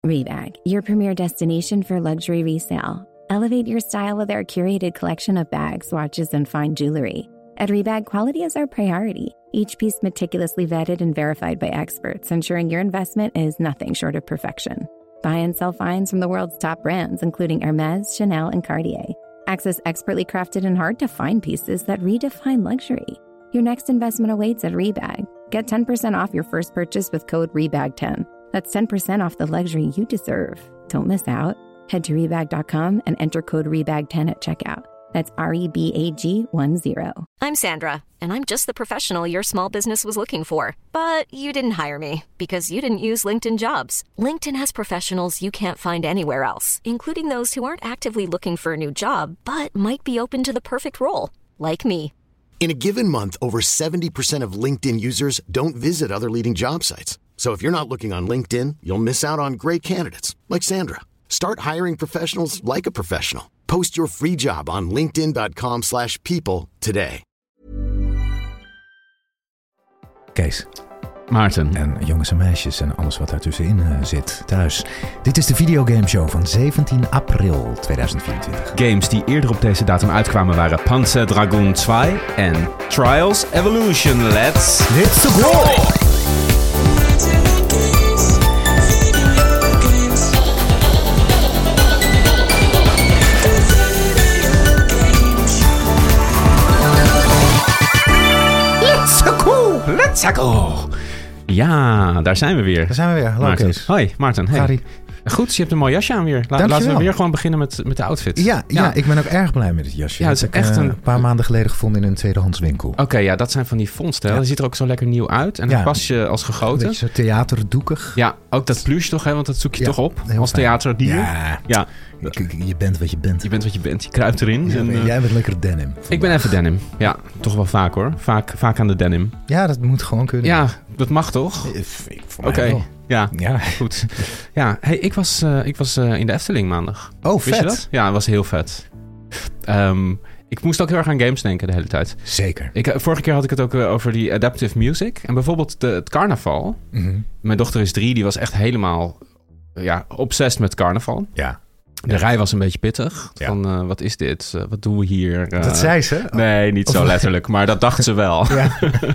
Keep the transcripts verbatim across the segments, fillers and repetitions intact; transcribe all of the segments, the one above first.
Rebag, your premier destination for luxury resale. Elevate your style with our curated collection of bags, watches, and fine jewelry. At Rebag, quality is our priority. Each piece meticulously vetted and verified by experts, ensuring your investment is nothing short of perfection. Buy and sell finds from the world's top brands, including Hermes, Chanel, and Cartier. Access expertly crafted and hard-to-find pieces that redefine luxury. Your next investment awaits at Rebag. Get ten percent off your first purchase with code rebag ten. That's ten percent off the luxury you deserve. Don't miss out. Head to rebag dot com and enter code rebag ten at checkout. That's R E B A G one zero. I'm Sandra, and I'm just the professional your small business was looking for. But you didn't hire me because you didn't use LinkedIn Jobs. LinkedIn has professionals you can't find anywhere else, including those who aren't actively looking for a new job, but might be open to the perfect role, like me. In a given month, over seventy percent of LinkedIn users don't visit other leading job sites. So if you're not looking on LinkedIn, you'll miss out on great candidates like Sandra. Start hiring professionals like a professional. Post your free job on linkedin dot com slash people today. Kees. Maarten. En jongens en meisjes en alles wat daartussenin uh, zit thuis. Dit is de videogameshow van zeventien april tweeduizend vierentwintig. Games die eerder op deze datum uitkwamen waren Panzer Dragoon twee en Trials Evolution. Let's... Let's go! Let's go! Ja, daar zijn we weer. Daar zijn we weer. Hallo Maarten. Kees. Hoi, Maarten. Hey. Gary. Goed, je hebt een mooi jasje aan weer. La- laten we weer gewoon beginnen met, met de outfit. Ja, ja. ja, ik ben ook erg blij met het jasje. Ja, het is dat heb echt ik uh, een... een paar maanden geleden gevonden in een tweedehands winkel. Oké, okay, ja, dat zijn van die vondsten. Ja. Dat ziet er ook zo lekker nieuw uit. En dan ja. pas je als gegoten. Een beetje zo theaterdoekig. Ja, ook dat pluche toch, hè? Want dat zoek je ja, toch op als fijn. theaterdier. Ja, ja. Je bent wat je bent. Je bent wat je bent. Je kruipt erin. Ja, en, uh... Jij bent lekker denim. Vandaag. Ik ben even denim. Ja, toch wel vaak hoor. Vaak, vaak aan de denim. Ja, dat moet gewoon kunnen. Ja, dat mag toch? Oké. Okay. Ja, ja, goed. Ja, hey, ik was, uh, ik was uh, in de Efteling maandag. Oh, Wist vet. je dat? Ja, het was heel vet. Um, ik moest ook heel erg aan games denken de hele tijd. Zeker. Ik, vorige keer had ik het ook over die adaptive music. En bijvoorbeeld de, het carnaval. Mm-hmm. Mijn dochter is drie, die was echt helemaal ja, obsessed met carnaval. Ja. De ja. rij was een beetje pittig. Ja. Van, uh, wat is dit? Uh, wat doen we hier? Uh, dat zei ze? Nee, niet of zo letterlijk. Maar dat dacht ze wel. Ja.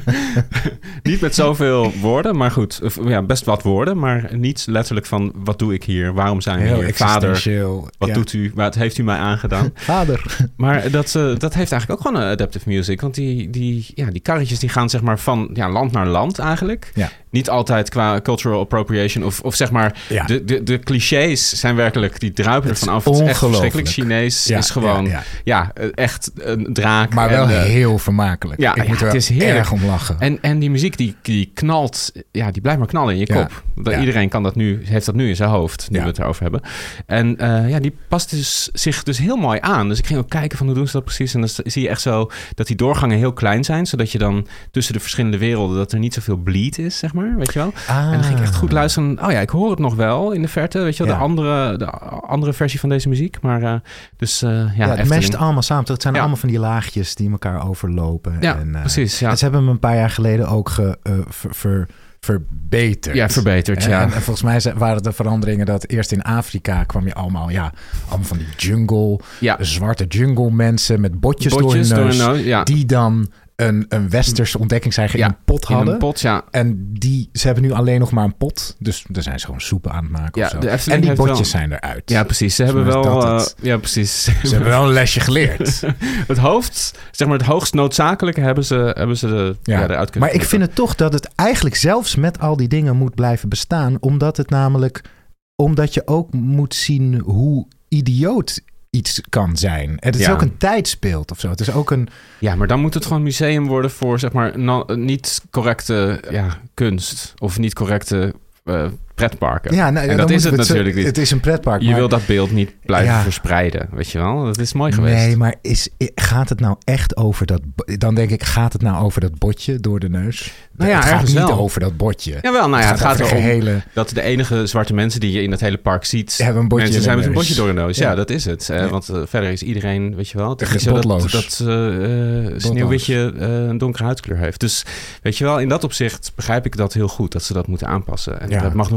Niet met zoveel woorden, maar goed. Ja, best wat woorden, maar niet letterlijk van... wat doe ik hier? Waarom zijn we Heel hier? Vader, wat ja. doet u? Wat heeft u mij aangedaan? Vader. Maar dat, uh, dat heeft eigenlijk ook gewoon een adaptive music. Want die, die, ja, die karretjes die gaan zeg maar van ja, land naar land eigenlijk. Ja. Niet altijd qua cultural appropriation of, of zeg maar... Ja. De, de, de clichés zijn werkelijk... die druipen ervan af. Het is echt verschrikkelijk. Chinees ja, is gewoon... Ja, ja. ja, echt een draak. Maar wel en, uh, heel vermakelijk. Ja, ik ja, moet er het is heerlijk. Erg om lachen. En, en die muziek die, die knalt... Ja, die blijft maar knallen in je ja. kop. Dat ja. Iedereen kan dat nu, heeft dat nu in zijn hoofd. Nu ja. we het erover hebben. En uh, ja, die past dus, zich dus heel mooi aan. Dus ik ging ook kijken van hoe doen ze dat precies. En dan zie je echt zo dat die doorgangen heel klein zijn. Zodat je dan tussen de verschillende werelden... dat er niet zoveel bleed is, zeg maar. Weet je wel? Ah. En dan ging ik echt goed luisteren. Oh ja, ik hoor het nog wel in de verte. Weet je wel? Ja. De, andere, de andere versie van deze muziek. Maar uh, dus uh, ja, ja, het Efteling. mesht allemaal samen. Het zijn ja. allemaal van die laagjes die elkaar overlopen. Ja, en, uh, precies. Ja. En ze hebben hem een paar jaar geleden ook ge, uh, ver, ver, verbeterd. Ja, verbeterd, ja. En, en volgens mij waren de veranderingen dat eerst in Afrika kwam je allemaal, ja, allemaal van die jungle, ja. zwarte jungle mensen met botjes, botjes door hun neus, door hun neus ja. die dan een, een westerse ontdekkingsreiger ja, in een pot hadden. In een pot, ja. En die, ze hebben nu alleen nog maar een pot. Dus daar zijn ze gewoon soepen aan het maken ja, of zo. De en die botjes wel... zijn eruit. Ja, precies. Ze dus hebben wel... Uh, ja, precies. Ze hebben wel een lesje geleerd. Het hoofd, zeg maar het hoogst noodzakelijke hebben ze, hebben ze de, ja. Ja, eruit kunnen Maar ik doen. vind het toch dat het eigenlijk zelfs met al die dingen moet blijven bestaan. Omdat het namelijk... Omdat je ook moet zien hoe idioot iets kan en het is ja. ook een tijdsbeeld of zo. Het is ook een... Ja, maar dan moet het gewoon een museum worden voor, zeg maar, no, niet correcte ja, kunst of niet correcte uh, pretparken. Ja, nou, en dat is het, het natuurlijk zo, niet. Het is een pretpark. Je maar... wil dat beeld niet blijven ja. verspreiden, weet je wel? Dat is mooi geweest. Nee, maar is, gaat het nou echt over dat... Dan denk ik, gaat het nou over dat botje door de neus? Nou ja, het gaat niet wel. over dat botje. Jawel, nou ja, het, het gaat, gaat erom gehele... dat de enige zwarte mensen die je in het hele park ziet... hebben een botje mensen zijn met een botje door de neus. Ja, ja dat is het. Ja. Want uh, verder is iedereen, weet je wel... Het is niet zo dat, dat uh, uh, Sneeuwwitje uh, een donkere huidskleur heeft. Dus weet je wel, in dat opzicht begrijp ik dat heel goed... dat ze dat moeten aanpassen. En ja. dat mag nog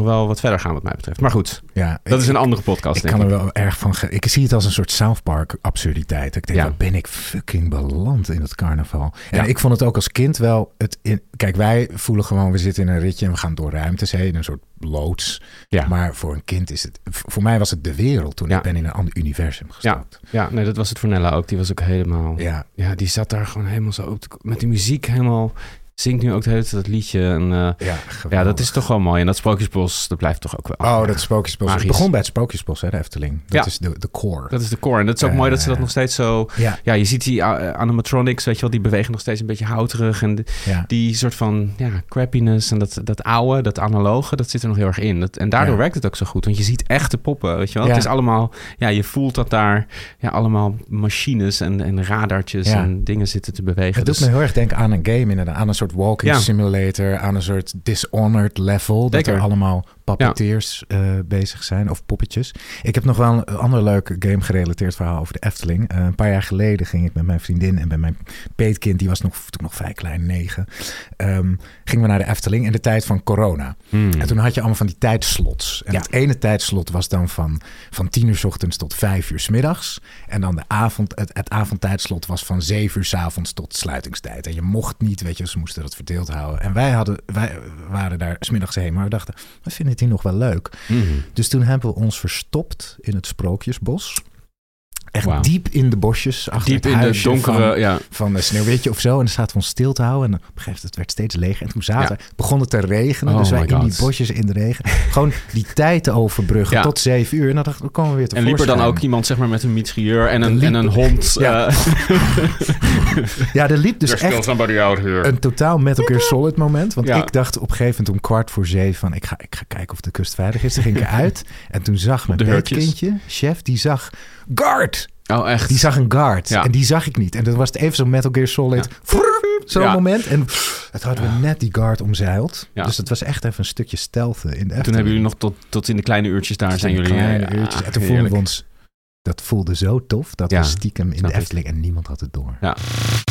wel wat verder gaan wat mij betreft. Maar goed, ja, dat ik, is een andere podcast. Ik denk kan ik. er wel erg van... Ge- ik zie het als een soort South Park absurditeit. Ik denk, ja. waar ben ik fucking beland in het carnaval? En ja. ik vond het ook als kind wel... Het in, kijk, wij voelen gewoon, we zitten in een ritje en we gaan door ruimtes heen. Een soort loods. Ja. Maar voor een kind is het... Voor mij was het de wereld toen ja. ik ben in een ander universum gestapt. Ja. ja, nee, dat was het voor Nella ook. Die was ook helemaal... Ja, ja die zat daar gewoon helemaal zo... Met de muziek helemaal... Zingt nu ook de hele tijd dat liedje. En, uh, ja, ja, dat is toch wel mooi. En dat Sprookjesbos, dat blijft toch ook wel... Oh, dat Sprookjesbos. Het begon bij het Sprookjesbos, hè, de Efteling. Dat ja. is de, de core. Dat is de core. En dat is ook uh, mooi dat ze dat nog steeds zo... Ja, ja je ziet die uh, animatronics, weet je wel, die bewegen nog steeds een beetje houterig. En de, ja. die soort van ja, crappiness en dat, dat oude, dat analoge, dat zit er nog heel erg in. Dat, en daardoor ja. werkt het ook zo goed. Want je ziet echte poppen, weet je wel. Ja. Het is allemaal... Ja, je voelt dat daar ja, allemaal machines en, en radartjes ja. en dingen zitten te bewegen. Het dus... doet me heel erg denken aan een game, inderdaad. Aan een soort walking ja. simulator, aan een soort Dishonored level. Zeker. Dat er allemaal puppeteers ja. uh, bezig zijn, of poppetjes. Ik heb nog wel een ander leuk game-gerelateerd verhaal over de Efteling. Uh, een paar jaar geleden ging ik met mijn vriendin en met mijn peetkind, die was nog, toen nog vrij klein, negen, um, gingen we naar de Efteling in de tijd van corona. Hmm. En toen had je allemaal van die tijdslots. En ja. het ene tijdslot was dan van, van tien uur 's ochtends tot vijf uur 's middags. En dan de avond, het, het avondtijdslot was van zeven uur 's avonds tot sluitingstijd. En je mocht niet, weet je, ze moesten dat verdeeld houden. En wij, hadden, wij waren daar 's middags heen, maar we dachten, we vinden het hier nog wel leuk. Mm-hmm. Dus toen hebben we ons verstopt in het Sprookjesbos. Echt wow. diep in de bosjes. Achter diep het in de donkere, van, ja. van een Sneeuwwitje of zo. En dan zaten we ons stil te houden. En op een gegeven moment het werd steeds leger. En toen zaten, ja. begon het te regenen. Oh dus wij God. in die bosjes in de regen. Gewoon die tijd te overbruggen ja. tot zeven uur. En dan dachten we, komen we weer te En liep er dan ook iemand zeg maar met een mitrailleur en een, en een hond. Ja, uh. ja er liep dus echt een totaal Metal Gear Solid moment. Want ja. ik dacht op een gegeven moment om kwart voor zeven van ik ga, ik ga kijken of de kust veilig is. Toen ging ik eruit. En toen zag mijn petkindje, chef, die zag guard. Oh, echt? Die zag een guard. Ja. En die zag ik niet. En dat was het even zo'n Metal Gear Solid. Ja. Frrr, zo'n ja. moment. En het hadden we net die guard omzeild. Ja. Dus het was echt even een stukje stealthen in de Efteling. Toen hebben jullie nog tot, tot in de kleine uurtjes daar tot zijn jullie. Kleine ja, uurtjes. En toen voelden we ons... Dat voelde zo tof. Dat ja. we stiekem in de Efteling en niemand had het door. Ja.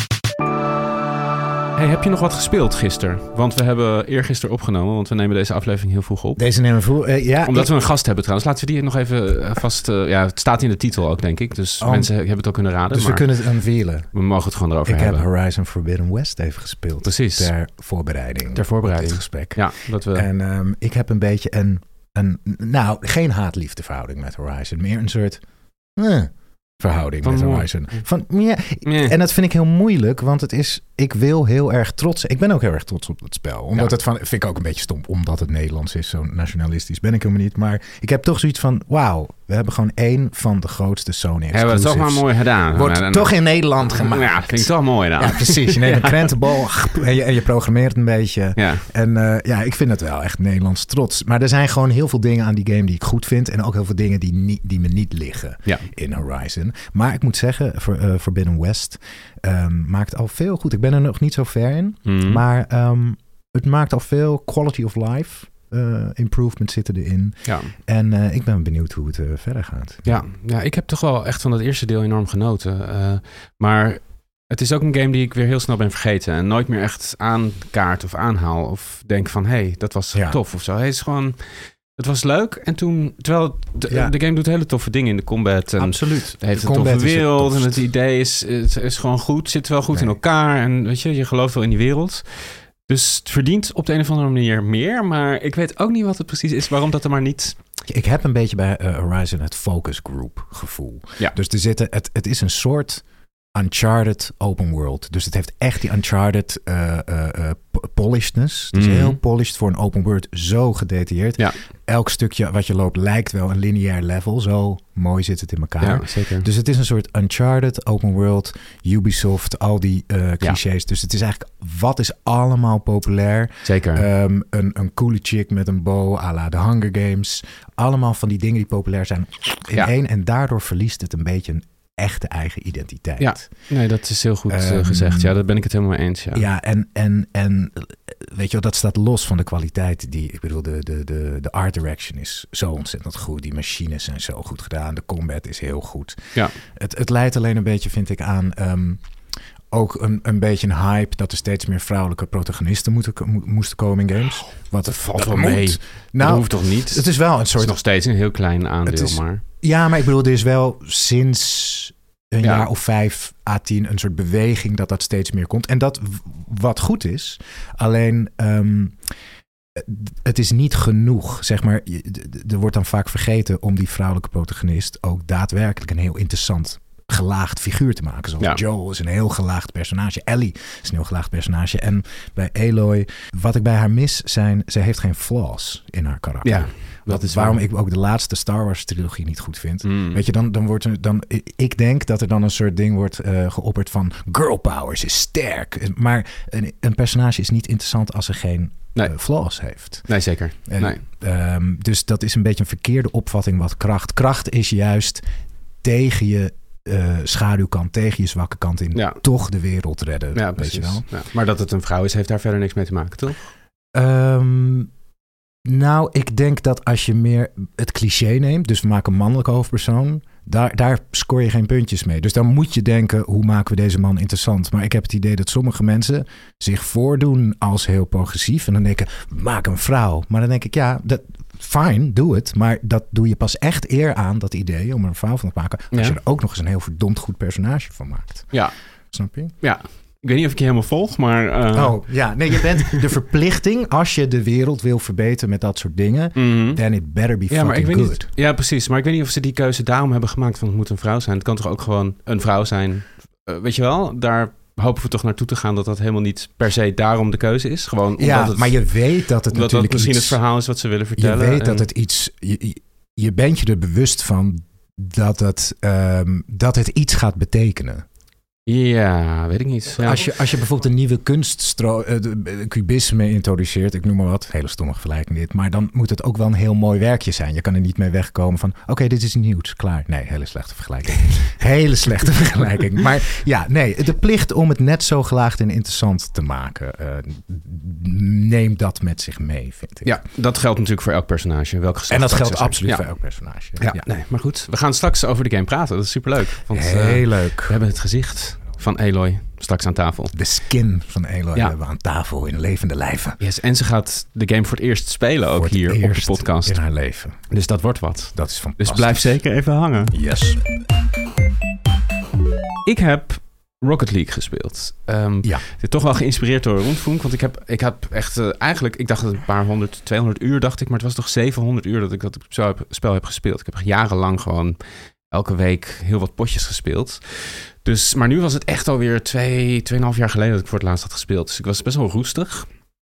Hey, heb je nog wat gespeeld gisteren? Want we hebben eergisteren opgenomen, want we nemen deze aflevering heel vroeg op. Deze nemen we vroeg, uh, ja. Omdat ik... we een gast hebben trouwens. Laten we die nog even vast... Uh, ja, het staat in de titel ook, denk ik. Dus oh, mensen hebben het ook kunnen raden. Dus maar we kunnen het unveilen. We mogen het gewoon erover ik hebben. Ik heb Horizon Forbidden West even gespeeld. Precies. Ter voorbereiding. Ter voorbereiding. Dit gesprek. Ja, dat we... En um, ik heb een beetje een, een... Nou, geen haat-liefde verhouding met Horizon. Meer een soort... Uh, verhouding van met Horizon. Van, ja, nee. En dat vind ik heel moeilijk, want het is... Ik wil heel erg trots... Ik ben ook heel erg trots op het spel. Omdat ja. het van... Vind ik ook een beetje stom, omdat het Nederlands is. Zo nationalistisch ben ik helemaal niet. Maar ik heb toch zoiets van... Wauw, we hebben gewoon één van de grootste Sony exclusives. Hebben we het toch maar mooi gedaan. Wordt en, toch in Nederland gemaakt. Ja, dat vind ik toch mooi dan. Ja, precies. Je neemt ja. een krentenbal en je, en je programmeert een beetje. Ja. En uh, ja, ik vind het wel echt Nederlands trots. Maar er zijn gewoon heel veel dingen aan die game die ik goed vind. En ook heel veel dingen die, niet, die me niet liggen ja. in Horizon. Maar ik moet zeggen, voor, uh, Forbidden West um, maakt al veel goed. Ik ben er nog niet zo ver in. Mm. Maar um, het maakt al veel quality of life. Uh, improvement zitten erin. Ja. En uh, ik ben benieuwd hoe het uh, verder gaat. Ja, ja, ik heb toch wel echt van dat eerste deel enorm genoten. Uh, maar het is ook een game die ik weer heel snel ben vergeten. En nooit meer echt aankaart of aanhaal. Of denk van, hé, hey, dat was ja. tof of zo. Hey, het is gewoon... Het was leuk. En toen... Terwijl de, ja. de game doet hele toffe dingen in de combat. En absoluut. Het heeft de een toffe wereld. En het idee is, het is gewoon goed. Zit wel goed nee. in elkaar. En weet je, je gelooft wel in die wereld. Dus het verdient op de een of andere manier meer. Maar ik weet ook niet wat het precies is. Waarom dat er maar niet... Ik heb een beetje bij uh, Horizon het focus group gevoel. Ja. Dus er zitten, het, het is een soort Uncharted open world. Dus het heeft echt die Uncharted uh, uh, uh, polishedness. Het is mm-hmm. heel polished voor een open world. Zo gedetailleerd. Ja. Elk stukje wat je loopt lijkt wel een lineair level. Zo mooi zit het in elkaar. Ja, zeker. Dus het is een soort Uncharted, open world, Ubisoft, al die uh, clichés. Ja. Dus het is eigenlijk, wat is allemaal populair? Zeker. Um, een, een coole chick met een bow, à la de Hunger Games. Allemaal van die dingen die populair zijn in ja. één. En daardoor verliest het een beetje een echte eigen identiteit. Ja, nee, dat is heel goed um, gezegd. Ja, daar ben ik het helemaal mee eens. Ja, ja en, en, en weet je wel, dat staat los van de kwaliteit die, ik bedoel, de, de, de, de art direction is zo ontzettend goed. Die machines zijn zo goed gedaan. De combat is heel goed. Ja. Het, het leidt alleen een beetje, vind ik, aan... Um, ook een, een beetje een hype dat er steeds meer vrouwelijke protagonisten moeten, mo- moesten komen in games. Wat dat valt wel mee. Nou, dat hoeft toch niet? Het is wel een soort... Het is nog steeds een heel klein aandeel, is, maar... Ja, maar ik bedoel, er is wel sinds een ja. jaar of vijf à tien een soort beweging dat dat steeds meer komt. En dat wat goed is. Alleen, um, het is niet genoeg, zeg maar. Er wordt dan vaak vergeten om die vrouwelijke protagonist ook daadwerkelijk een heel interessant gelaagd figuur te maken. Zoals ja. Joel is een heel gelaagd personage. Ellie is een heel gelaagd personage. En bij Aloy, wat ik bij haar mis zijn, ze heeft geen flaws in haar karakter. Ja, dat is waarom waar. ik ook de laatste Star Wars trilogie niet goed vind. Mm. Weet je, dan, dan wordt er dan. Ik denk dat er dan een soort ding wordt uh, geopperd van girl power, ze is sterk. Maar een, een personage is niet interessant als ze geen nee. uh, flaws heeft. Nee, zeker. En, nee. Um, dus dat is een beetje een verkeerde opvatting wat kracht. Kracht is juist tegen je Uh, schaduwkant, tegen je zwakke kant in, ja. toch de wereld redden. Ja, weet je wel. Ja. Maar dat het een vrouw is, heeft daar verder niks mee te maken, toch? Um, nou, ik denk dat als je meer het cliché neemt, dus we maken een mannelijke hoofdpersoon, daar, daar scoor je geen puntjes mee. Dus dan moet je denken, hoe maken we deze man interessant? Maar ik heb het idee dat sommige mensen zich voordoen als heel progressief en dan denken, maak een vrouw. Maar dan denk ik, ja, dat fine, doe het. Maar dat doe je pas echt eer aan, dat idee, om er een vrouw van te maken, als ja. je er ook nog eens een heel verdomd goed personage van maakt. Ja. Snap je? Ja. Ik weet niet of ik je helemaal volg, maar... Uh... Oh, ja. Nee, je bent de verplichting, als je de wereld wil verbeteren met dat soort dingen, mm-hmm. then it better be ja, fucking good. Niet, ja, precies. Maar ik weet niet of ze die keuze daarom hebben gemaakt van het moet een vrouw zijn. Het kan toch ook gewoon een vrouw zijn? Uh, weet je wel, daar hopen we toch naartoe te gaan dat dat helemaal niet per se daarom de keuze is. Gewoon omdat ja, het, maar je weet dat het omdat natuurlijk dat misschien iets, het verhaal is wat ze willen vertellen. Je weet en... dat het iets... Je, je bent je er bewust van dat het, um, dat het iets gaat betekenen. Ja, weet ik niet. Ja. Als, je, als je bijvoorbeeld een nieuwe kunststro- uh, cubisme introduceert, ik noem maar wat, hele stomme vergelijking dit, maar dan moet het ook wel een heel mooi werkje zijn. Je kan er niet mee wegkomen van, oké, okay, dit is nieuws, klaar. Nee, hele slechte vergelijking. hele slechte vergelijking. Maar ja, nee, de plicht om het net zo gelaagd en interessant te maken, uh, neem dat met zich mee, vind ik. Ja, dat geldt natuurlijk voor elk personage. Welk en dat geldt absoluut ja. voor elk personage. Ja, ja, nee, maar goed. We gaan straks over de game praten. Dat is superleuk. Want, heel uh, leuk. We hebben het gezicht van Aloy straks aan tafel. De skin van Aloy ja. hebben we aan tafel in levende lijven. Yes, en ze gaat de game voor het eerst spelen ook hier op de podcast. In haar leven. Dus dat wordt wat. Dat is fantastisch. Dus blijf zeker even hangen. Yes. Ik heb Rocket League gespeeld. Um, ja. Dit is toch wel geïnspireerd door Rundfunk. Want ik heb, ik heb echt uh, eigenlijk... Ik dacht een paar honderd, tweehonderd uur dacht ik. Maar het was toch zevenhonderd uur dat ik dat spel heb gespeeld. Ik heb jarenlang gewoon elke week heel wat potjes gespeeld. Dus, maar nu was het echt alweer twee, tweeënhalf jaar geleden dat ik voor het laatst had gespeeld. Dus ik was best wel roestig.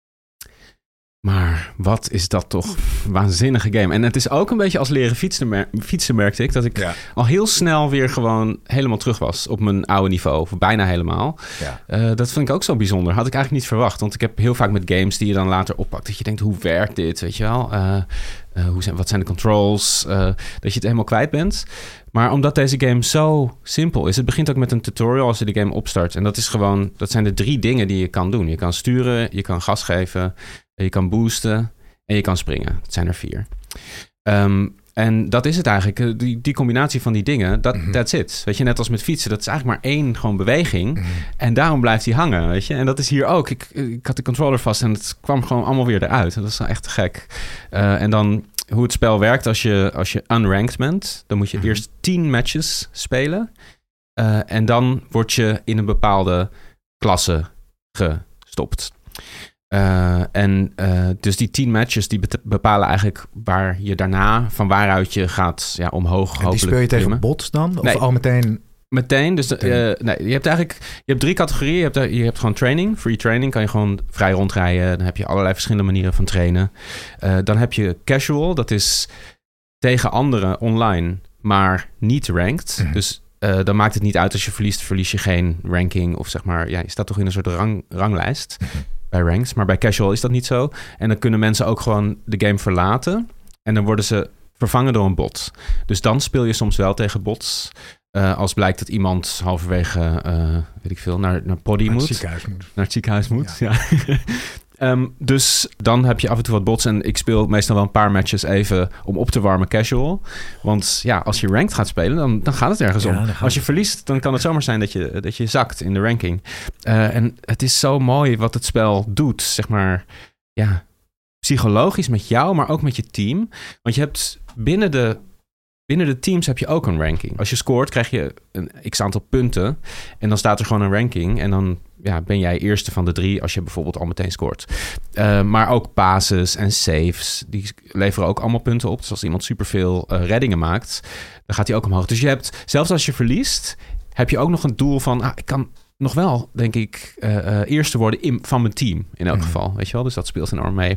Maar wat is dat toch een waanzinnige game. En het is ook een beetje als leren fietsen, mer- fietsen merkte ik... dat ik ja. al heel snel weer gewoon helemaal terug was op mijn oude niveau. Of bijna helemaal. Ja. Uh, dat vind ik ook zo bijzonder. Had ik eigenlijk niet verwacht. Want ik heb heel vaak met games die je dan later oppakt... dat je denkt, hoe werkt dit, weet je wel? Uh, uh, hoe zijn, wat zijn de controls? Uh, dat je het helemaal kwijt bent. Maar omdat deze game zo simpel is... het begint ook met een tutorial als je de game opstart. En dat is gewoon... dat zijn de drie dingen die je kan doen. Je kan sturen, je kan gas geven... je kan boosten en je kan springen. Het zijn er vier. Um, en dat is het eigenlijk. Die, die combinatie van die dingen, dat mm-hmm. that's it. Weet je, net als met fietsen. Dat is eigenlijk maar één gewoon beweging. Mm-hmm. En daarom blijft die hangen, weet je. En dat is hier ook. Ik, ik had de controller vast en het kwam gewoon allemaal weer eruit. Dat is echt te gek. Uh, en dan hoe het spel werkt als je, als je unranked bent. Dan moet je mm-hmm. eerst tien matches spelen. Uh, en dan word je in een bepaalde klasse gestopt. Uh, en uh, dus die tien matches die bepalen eigenlijk waar je daarna, van waaruit je gaat ja, omhoog. En die speel je tegen bots dan? Of nee, al meteen? Meteen. Dus uh, nee, je hebt eigenlijk je hebt drie categorieën. Je hebt, je hebt gewoon training. Free training kan je gewoon vrij rondrijden. Dan heb je allerlei verschillende manieren van trainen. Uh, dan heb je casual. Dat is tegen anderen online, maar niet ranked. Mm-hmm. Dus uh, dan maakt het niet uit als je verliest. Verlies je geen ranking of zeg maar, ja, je staat toch in een soort rang, ranglijst. Mm-hmm. Bij ranks, maar bij casual is dat niet zo. En dan kunnen mensen ook gewoon de game verlaten. En dan worden ze vervangen door een bot. Dus dan speel je soms wel tegen bots. Uh, als blijkt dat iemand halverwege, uh, weet ik veel, naar, naar poddy naar moet. Het ziekenhuis moet. Naar het ziekenhuis moet, ja. ja. Um, dus dan heb je af en toe wat bots. En ik speel meestal wel een paar matches even om op te warmen casual. Want ja, als je ranked gaat spelen, dan, dan gaat het ergens ja, om. Als je verliest, dan kan het zomaar zijn dat je, dat je zakt in de ranking. Uh, en het is zo mooi wat het spel doet, zeg maar, ja, psychologisch met jou, maar ook met je team. Want je hebt binnen de... Binnen de teams heb je ook een ranking. Als je scoort, krijg je een x-aantal punten. En dan staat er gewoon een ranking. En dan ja, ben jij eerste van de drie als je bijvoorbeeld al meteen scoort. Uh, maar ook passes en saves, die leveren ook allemaal punten op. Dus als iemand superveel uh, reddingen maakt, dan gaat hij ook omhoog. Dus je hebt, zelfs als je verliest, heb je ook nog een doel van... Ah, ik kan nog wel, denk ik, uh, uh, eerste worden in, van mijn team. In elk mm. geval, weet je wel. Dus dat speelt enorm mee.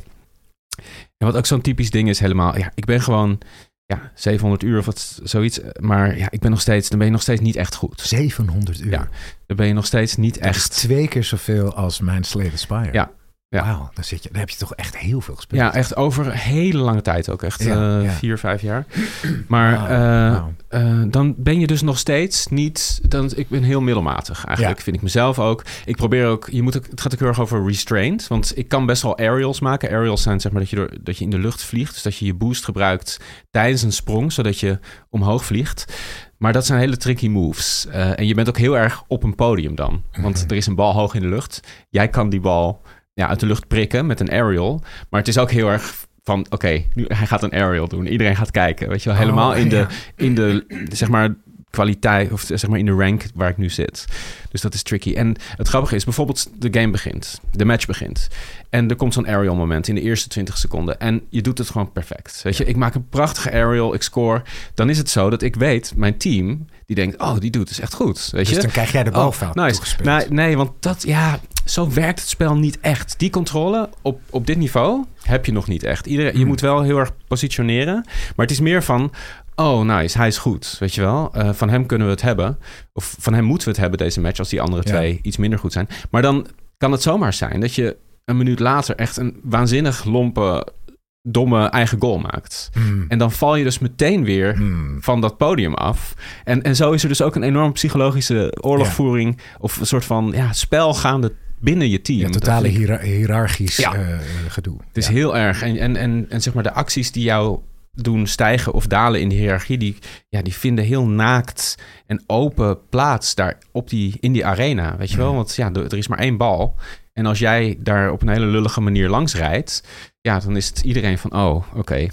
En wat ook zo'n typisch ding is helemaal... Ja, ik ben gewoon... Ja, zevenhonderd uur of wat, zoiets. Maar ja, ik ben nog steeds, dan ben je nog steeds niet echt goed. zevenhonderd uur? Ja, dan ben je nog steeds niet dat echt... Dat is twee keer zoveel als mijn Slay the Spire. Ja. Ja. Wauw, dan, zit je, dan heb je toch echt heel veel gespeeld. Ja, echt over een hele lange tijd ook. Echt ja, uh, ja. vier, vijf jaar. Maar wow, uh, wow. Uh, dan ben je dus nog steeds niet... Dan, ik ben heel middelmatig eigenlijk, ja. vind ik mezelf ook. Ik probeer ook... Je moet ook het gaat ook heel erg over restraint. Want ik kan best wel aerials maken. Aerials zijn zeg maar dat je, door, dat je in de lucht vliegt. Dus dat je je boost gebruikt tijdens een sprong. Zodat je omhoog vliegt. Maar dat zijn hele tricky moves. Uh, en je bent ook heel erg op een podium dan. Want mm-hmm. er is een bal hoog in de lucht. Jij kan die bal... Ja, uit de lucht prikken met een aerial. Maar het is ook heel erg van... Oké, okay, nu hij gaat een aerial doen. Iedereen gaat kijken. Weet je wel, helemaal oh, in, de, ja. in de... zeg maar kwaliteit... of zeg maar in de rank waar ik nu zit. Dus dat is tricky. En het grappige is... bijvoorbeeld de game begint. De match begint. En er komt zo'n aerial moment in de eerste twintig seconden. En je doet het gewoon perfect. Weet je, ik maak een prachtige aerial. Ik score. Dan is het zo dat ik weet... Mijn team... Die denkt... Oh, die doet het echt goed. Weet dus je? Dan krijg jij de bal fout oh, nice. nee, nee, want dat... Ja... Zo werkt het spel niet echt. Die controle op, op dit niveau heb je nog niet echt. Iedereen, je hmm. moet wel heel erg positioneren. Maar het is meer van... Oh, nice, hij is goed. Weet je wel? Uh, van hem kunnen we het hebben. Of van hem moeten we het hebben, deze match... als die andere twee ja. iets minder goed zijn. Maar dan kan het zomaar zijn... dat je een minuut later echt een waanzinnig lompe... domme eigen goal maakt. Hmm. En dan val je dus meteen weer hmm. van dat podium af. En, en zo is er dus ook een enorm psychologische oorlogvoering... Ja. of een soort van ja, spel gaande binnen je team. Ja, totale ik... hiërar- hiërarchisch ja. uh, gedoe. Het is ja. heel erg. En, en, en, en zeg maar de acties die jou doen stijgen of dalen in de hiërarchie... die, ja, die vinden heel naakt en open plaats daar op die, in die arena. Weet je wel? Hmm. Want ja, er is maar één bal. En als jij daar op een hele lullige manier langs rijdt... ja, dan is het iedereen van... oh, oké. Okay.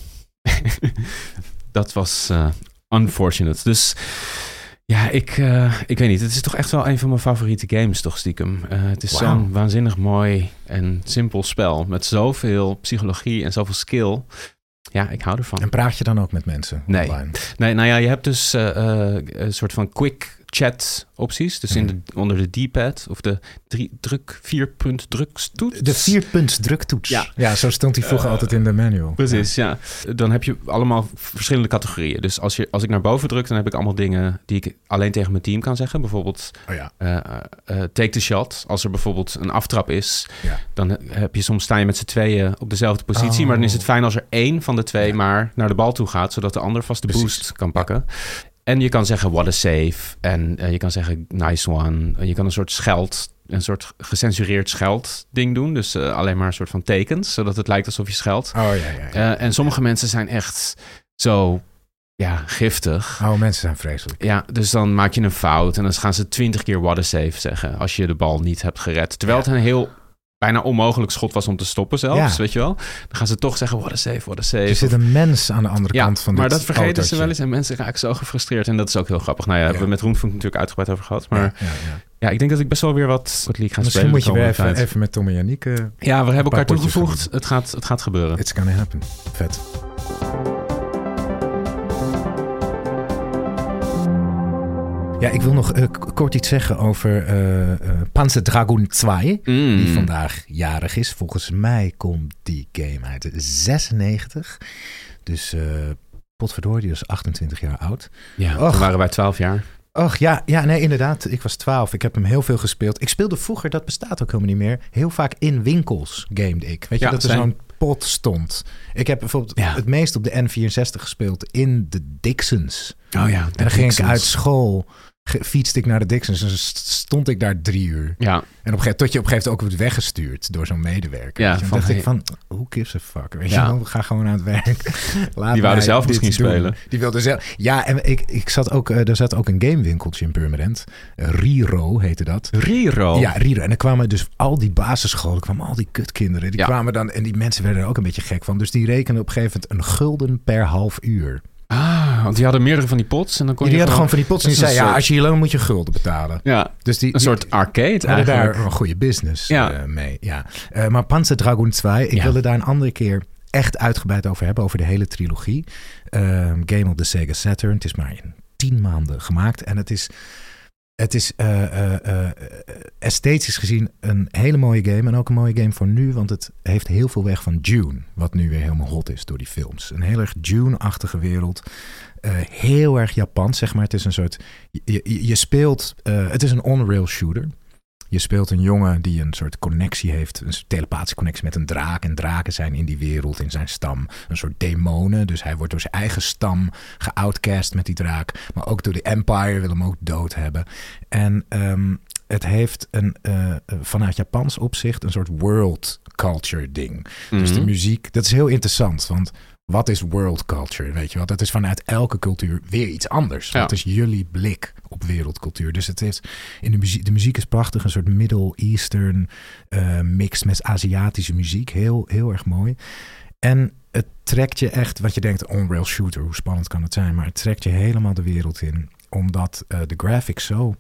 Dat was uh, unfortunate. Dus... Ja, ik, uh, ik weet niet. Het is toch echt wel een van mijn favoriete games, toch stiekem. Uh, het is wow. zo'n waanzinnig mooi en simpel spel. Met zoveel psychologie en zoveel skill. Ja, ik hou ervan. En praat je dan ook met mensen nee. online? Nee, nou ja, je hebt dus uh, uh, een soort van quick chat opties. Dus in de, onder de D-pad of de drie, druk, vierpunt druktoets. De vierpunt druktoets. Ja. ja, zo stond die vroeger uh, altijd in de manual. Precies, ja. ja. Dan heb je allemaal verschillende categorieën. Dus als, je, als ik naar boven druk, dan heb ik allemaal dingen die ik alleen tegen mijn team kan zeggen. Bijvoorbeeld oh ja. uh, uh, take the shot. Als er bijvoorbeeld een aftrap is, ja. dan heb je soms sta je met z'n tweeën op dezelfde positie. Oh. Maar dan is het fijn als er één van de twee ja. maar naar de bal toe gaat, zodat de ander vast de Precies. boost kan pakken. Ja. En je kan zeggen, what a save. En uh, je kan zeggen, nice one. En je kan een soort scheld, een soort gecensureerd scheld ding doen. Dus uh, alleen maar een soort van tekens, zodat het lijkt alsof je scheldt. Oh, ja, ja, ja. Uh, en sommige mensen zijn echt zo, ja, giftig. Oh, mensen zijn vreselijk. Ja, dus dan maak je een fout en dan gaan ze twintig keer what a save zeggen als je de bal niet hebt gered. Terwijl ja. het een heel... bijna onmogelijk schot was om te stoppen zelfs, ja. weet je wel. Dan gaan ze toch zeggen, what a save, what a save. Er zit een mens aan de andere ja, kant van maar dit dat vergeten autootje. ze wel eens en mensen raken zo gefrustreerd. En dat is ook heel grappig. Nou ja, ja. hebben we met Roenfunk natuurlijk uitgebreid over gehad. Maar ja, ja, ja. ja, ik denk dat ik best wel weer wat, wat league ga Misschien spelen. Misschien moet je weer even, even met Tom en Yannick... Uh, ja, we hebben elkaar toegevoegd. Het gaat, het gaat gebeuren. It's gonna happen. Vet. Ja, ik wil nog uh, kort iets zeggen over uh, uh, Panzer Dragoon twee, mm. die vandaag jarig is. Volgens mij komt die game uit zesennegentig. Dus uh, potverdorie, die is achtentwintig jaar oud. Ja, Och, toen waren wij twaalf jaar. Och, ja, ja, nee, inderdaad. Ik was twaalf. Ik heb hem heel veel gespeeld. Ik speelde vroeger, dat bestaat ook helemaal niet meer, heel vaak in winkels gamede ik. Weet je, ja, dat er zijn... zo'n pot stond. Ik heb bijvoorbeeld ja. het meest op de N vierenzestig gespeeld in de Dixons. Oh ja, en dan ging ik uit school fietste ik naar de Dixons en stond ik daar drie uur. Ja. En op een gegeven, tot je op een gegeven moment ook wordt weggestuurd door zo'n medewerker. Ja, van, van, dacht hey. ik van, who gives a fuck? Weet Ja. je wel, ga gewoon aan het werk. Laat Die wouden zelf misschien doen. spelen. Die wilden zelf. Ja, en ik, ik zat ook, uh, er zat ook een gamewinkeltje in Purmerend. Uh, Riro heette dat. Riro? Ja, Riro. En dan kwamen dus al die basisscholen, kwamen al die kutkinderen. Die Ja. kwamen dan, en die mensen werden er ook een beetje gek van. Dus die rekenden op een gegeven moment een gulden per half uur. Ah, want die hadden meerdere van die pots. En dan kon Die je hadden gewoon van die pots. En die zei, ja, soort... als je hier lang moet je gulden betalen. Ja, dus die, een die, soort arcade hadden eigenlijk. daar een goede business Ja. uh, mee. Ja. Uh, maar Panzer Dragoon twee, ik Ja. wilde daar een andere keer echt uitgebreid over hebben. Over de hele trilogie. Uh, game op de Sega Saturn. Het is maar in tien maanden gemaakt. En het is... Het is uh, uh, uh, esthetisch gezien een hele mooie game. En ook een mooie game voor nu. Want het heeft heel veel weg van Dune. Wat nu weer helemaal hot is door die films. Een heel erg Dune-achtige wereld. Uh, heel erg Japans, zeg maar. Het is een soort... Je, je, je speelt... Uh, het is een on-rail shooter. Je speelt een jongen die een soort connectie heeft. Een telepathische connectie met een draak. En draken zijn in die wereld, in zijn stam, een soort demonen. Dus hij wordt door zijn eigen stam geoutcast met die draak. Maar ook door de Empire wil hem ook dood hebben. En um, het heeft een, uh, vanuit Japans opzicht een soort world culture ding. Mm-hmm. Dus de muziek, dat is heel interessant. Want wat is world culture? Weet je wel? Dat is vanuit elke cultuur weer iets anders. Ja. Wat is jullie blik op wereldcultuur? Dus het is in de muziek. De muziek is prachtig, een soort Middle Eastern uh, mix met Aziatische muziek. Heel, heel erg mooi. En het trekt je echt, wat je denkt, on-rail shooter, hoe spannend kan het zijn? Maar het trekt je helemaal de wereld in, omdat uh, de graphics zo,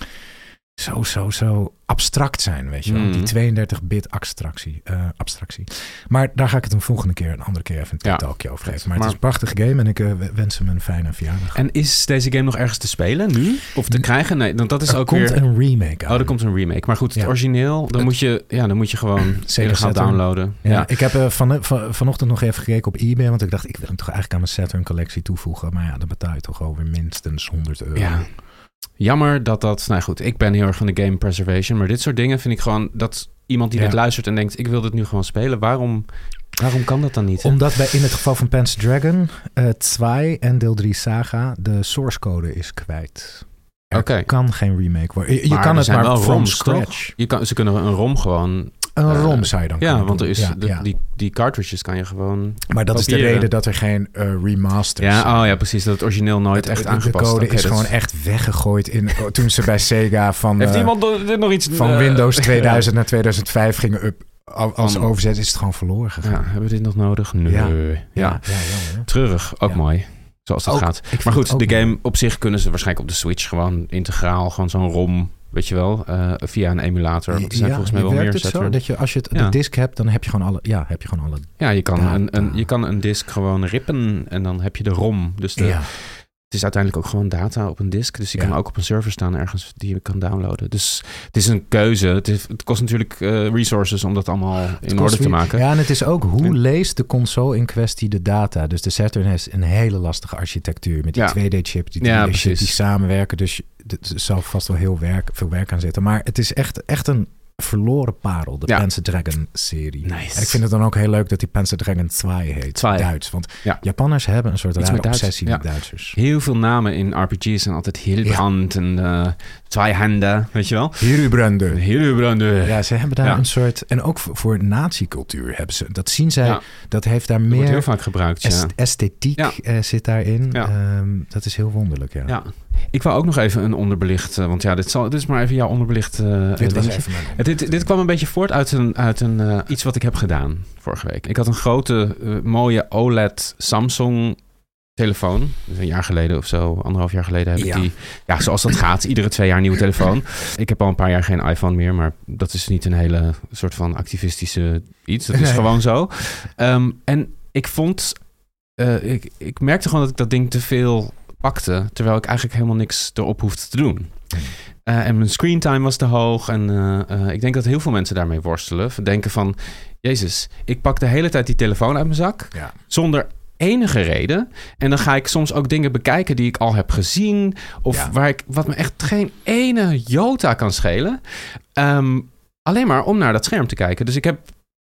zo, zo, zo abstract zijn, weet je wel. Mm. Die tweeëndertig bit abstractie, uh, abstractie. Maar daar ga ik het een volgende keer, een andere keer even een talkje ja, over geven. Maar, maar het is een prachtige game en ik uh, wens hem een fijne verjaardag. En is deze game nog ergens te spelen nu? Of te krijgen? Nee, want dat is er ook komt weer... een remake aan. Oh, er komt een remake. Maar goed, het ja. origineel, dan, het... moet je, ja, dan moet je gewoon illegaal downloaden. Ja, ja. Ik heb uh, van, van, vanochtend nog even gekeken op eBay, want ik dacht, ik wil hem toch eigenlijk aan mijn Saturn collectie toevoegen. Maar ja, dan betaal je toch over minstens honderd euro. Ja. Jammer dat dat... Nou goed, ik ben heel erg van de game preservation. Maar dit soort dingen vind ik gewoon... dat iemand die ja. dit luistert en denkt... ik wil dit nu gewoon spelen. Waarom, waarom kan dat dan niet? Hè? Omdat bij in het geval van Panzer Dragon uh, twee en deel drie Saga... de source code is kwijt. Er okay. kan geen remake worden. Je, je maar kan het maar from ROMs, scratch. Je kan, ze kunnen een ROM gewoon... Een uh, ROM zou je dan Ja, want er doen. is ja, de, ja. Die, die cartridges kan je gewoon Maar dat kopiëren. is de reden dat er geen uh, remasters ja, zijn. Oh ja, precies. Dat het origineel nooit het, echt de, aangepast is. De code okay, is gewoon is... echt weggegooid in, toen ze bij Sega van... Heeft uh, iemand er nog iets... Van uh, Windows tweeduizend naar tweeduizend vijf gingen up... Als van, overzet is het gewoon verloren gegaan. Ja, hebben we dit nog nodig? Nee. Ja. Ja. Ja, ja, ja, ja. Treurig. Ook ja. mooi. Zoals dat ook, gaat. Maar goed, de game mooi. op zich kunnen ze waarschijnlijk op de Switch gewoon integraal, gewoon zo'n ROM, weet je wel, uh, via een emulator. Want er zijn ja, volgens mij wel meer het zo dat je als je het, ja. de disc hebt, dan heb je gewoon alle, ja, heb je gewoon alle. Ja, je kan een, een, je kan een disc gewoon rippen en dan heb je de ROM. Dus de, ja. het is uiteindelijk ook gewoon data op een disc. Dus die ja. kan ook op een server staan ergens die je kan downloaden. Dus het is een keuze. Het, is, het kost natuurlijk uh, resources om dat allemaal het in orde te maken. Ja, en het is ook hoe en, leest de console in kwestie de data. Dus de Saturn heeft een hele lastige architectuur met die ja. twee D-chip, die ja, drie D-chip, die samenwerken. Dus er zal vast wel heel werk, veel werk aan zitten. Maar het is echt, echt een verloren parel, de ja. Panzer Dragon serie. Nice. En ik vind het dan ook heel leuk dat die Panzer Dragon twee heet. Twee. Duits. Want ja. Japanners hebben een soort rare met obsessie Duits. met Ja. Duitsers. Heel veel namen in R P G's zijn altijd Hilbrand ja. en uh, Zweihanden, weet je wel? Hilbrande. Hilbrande. Ja, ze hebben daar ja. een soort... En ook voor, voor nazi-cultuur hebben ze... Dat zien zij... Ja. Dat heeft daar dat meer... wordt heel vaak gebruikt, ja. Esthetiek ja. uh, zit daarin. Ja. Um, dat is heel wonderlijk, ja. ja. Ik wou ook nog even een onderbelicht... Uh, want ja, dit, zal, dit is maar even jouw onderbelicht uh, dit, was even mijn uh, dit, dit kwam een beetje voort uit, een, uit een, uh, iets wat ik heb gedaan vorige week. Ik had een grote, uh, mooie O L E D Samsung... telefoon. Dus een jaar geleden of zo, anderhalf jaar geleden heb ik ja. die... Ja, zoals dat gaat. Iedere twee jaar een nieuwe telefoon. Ik heb al een paar jaar geen iPhone meer, maar dat is niet een hele soort van activistische iets. Dat is nee. gewoon zo. Um, en ik vond... Uh, ik, ik merkte gewoon dat ik dat ding te veel pakte, terwijl ik eigenlijk helemaal niks erop hoefde te doen. Uh, en mijn screentime was te hoog. En uh, uh, ik denk dat heel veel mensen daarmee worstelen. Denken van, Jezus, ik pak de hele tijd die telefoon uit mijn zak. Ja. Zonder enige reden. En dan ga ik soms ook dingen bekijken die ik al heb gezien. Of ja. waar ik, wat me echt geen ene jota kan schelen. Um, alleen maar om naar dat scherm te kijken. Dus ik heb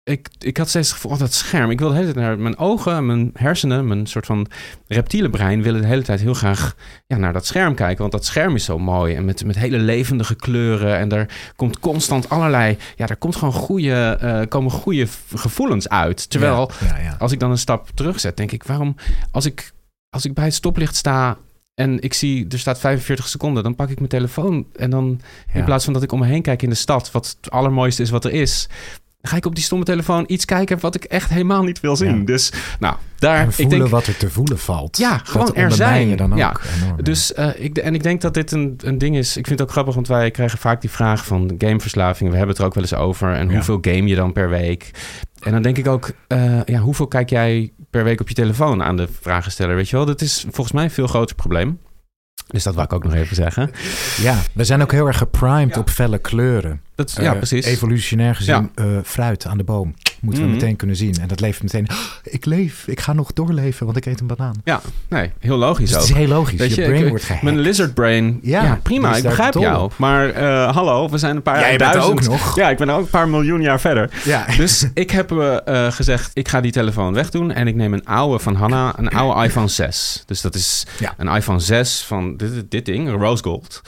ik, ik had steeds het gevoel, oh, dat scherm. Ik wilde de hele tijd naar mijn ogen, mijn hersenen, mijn soort van reptiele brein willen de hele tijd heel graag ja, naar dat scherm kijken. Want dat scherm is zo mooi en met, met hele levendige kleuren. En er komt constant allerlei, ja, er komt gewoon goede, uh, komen goede gevoelens uit. Terwijl, ja, ja, ja. als ik dan een stap terugzet, denk ik, waarom, als ik, als ik bij het stoplicht sta en ik zie, er staat vijfenveertig seconden, dan pak ik mijn telefoon en dan, ja. in plaats van dat ik om me heen kijk in de stad, wat het allermooiste is wat er is, ga ik op die stomme telefoon iets kijken wat ik echt helemaal niet wil zien. Ja. Dus nou, daar... En voelen ik denk, wat er te voelen valt. Ja, gewoon er zijn. Dan ook ja. enorm, dus uh, ik, en ik denk dat dit een, een ding is. Ik vind het ook grappig, want wij krijgen vaak die vraag van gameverslaving. We hebben het er ook wel eens over. En ja. hoeveel game je dan per week? En dan denk ik ook, uh, ja, hoeveel kijk jij per week op je telefoon aan de vragensteller? Weet je wel, dat is volgens mij een veel groter probleem. Dus dat wil ik ook nog even zeggen. Ja, we zijn ook heel erg geprimed ja. op felle kleuren. Dat, ja, uh, precies. Evolutionair gezien, ja. uh, fruit aan de boom. Moeten we mm-hmm. meteen kunnen zien. En dat leeft meteen, oh, ik leef, ik ga nog doorleven, want ik eet een banaan. Ja, nee, heel logisch dus ook. Het is heel logisch, Weet je, je brain ik, wordt gehackt. Mijn lizard brain, ja, ja prima, ik begrijp jou. Maar uh, hallo, we zijn een paar Jij duizend... bent er ook nog. Ja, ik ben ook een paar miljoen jaar verder. Ja. Dus ik heb uh, gezegd, ik ga die telefoon wegdoen en ik neem een oude van Hanna, een oude iPhone zes. Dus dat is ja. een iPhone zes van dit, dit ding, rose gold.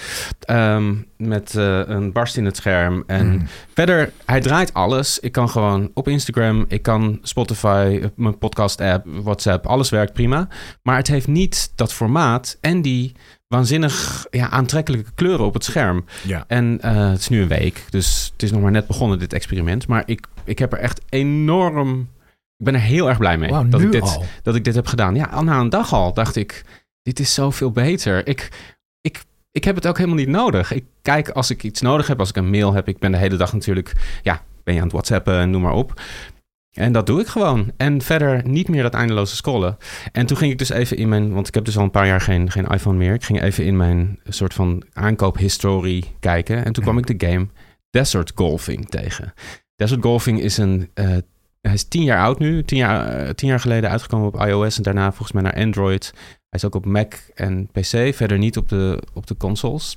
Um, met uh, een barst in het scherm. En mm. verder, hij draait alles. Ik kan gewoon op Instagram, ik kan Spotify, mijn podcast-app, WhatsApp, alles werkt prima. Maar het heeft niet dat formaat en die waanzinnig ja, aantrekkelijke kleuren op het scherm. Ja. En uh, het is nu een week, dus het is nog maar net begonnen, dit experiment. Maar ik, ik heb er echt enorm... Ik ben er heel erg blij mee wow, dat, nu ik dit, al. dat ik dit heb gedaan. Ja, al na een dag al dacht ik, dit is zoveel beter. Ik... ik Ik heb het ook helemaal niet nodig. Ik kijk als ik iets nodig heb, als ik een mail heb. Ik ben de hele dag natuurlijk, ja, ben je aan het WhatsAppen en noem maar op. En dat doe ik gewoon. En verder niet meer dat eindeloze scrollen. En toen ging ik dus even in mijn, want ik heb dus al een paar jaar geen, geen iPhone meer. Ik ging even in mijn soort van aankoophistorie kijken. En toen kwam ik de game Desert Golfing tegen. Desert Golfing is een, uh, hij is tien jaar oud nu. Tien jaar, uh, tien jaar geleden uitgekomen op iOS en daarna volgens mij naar Android. Hij is ook op Mac en P C, verder niet op de, op de consoles.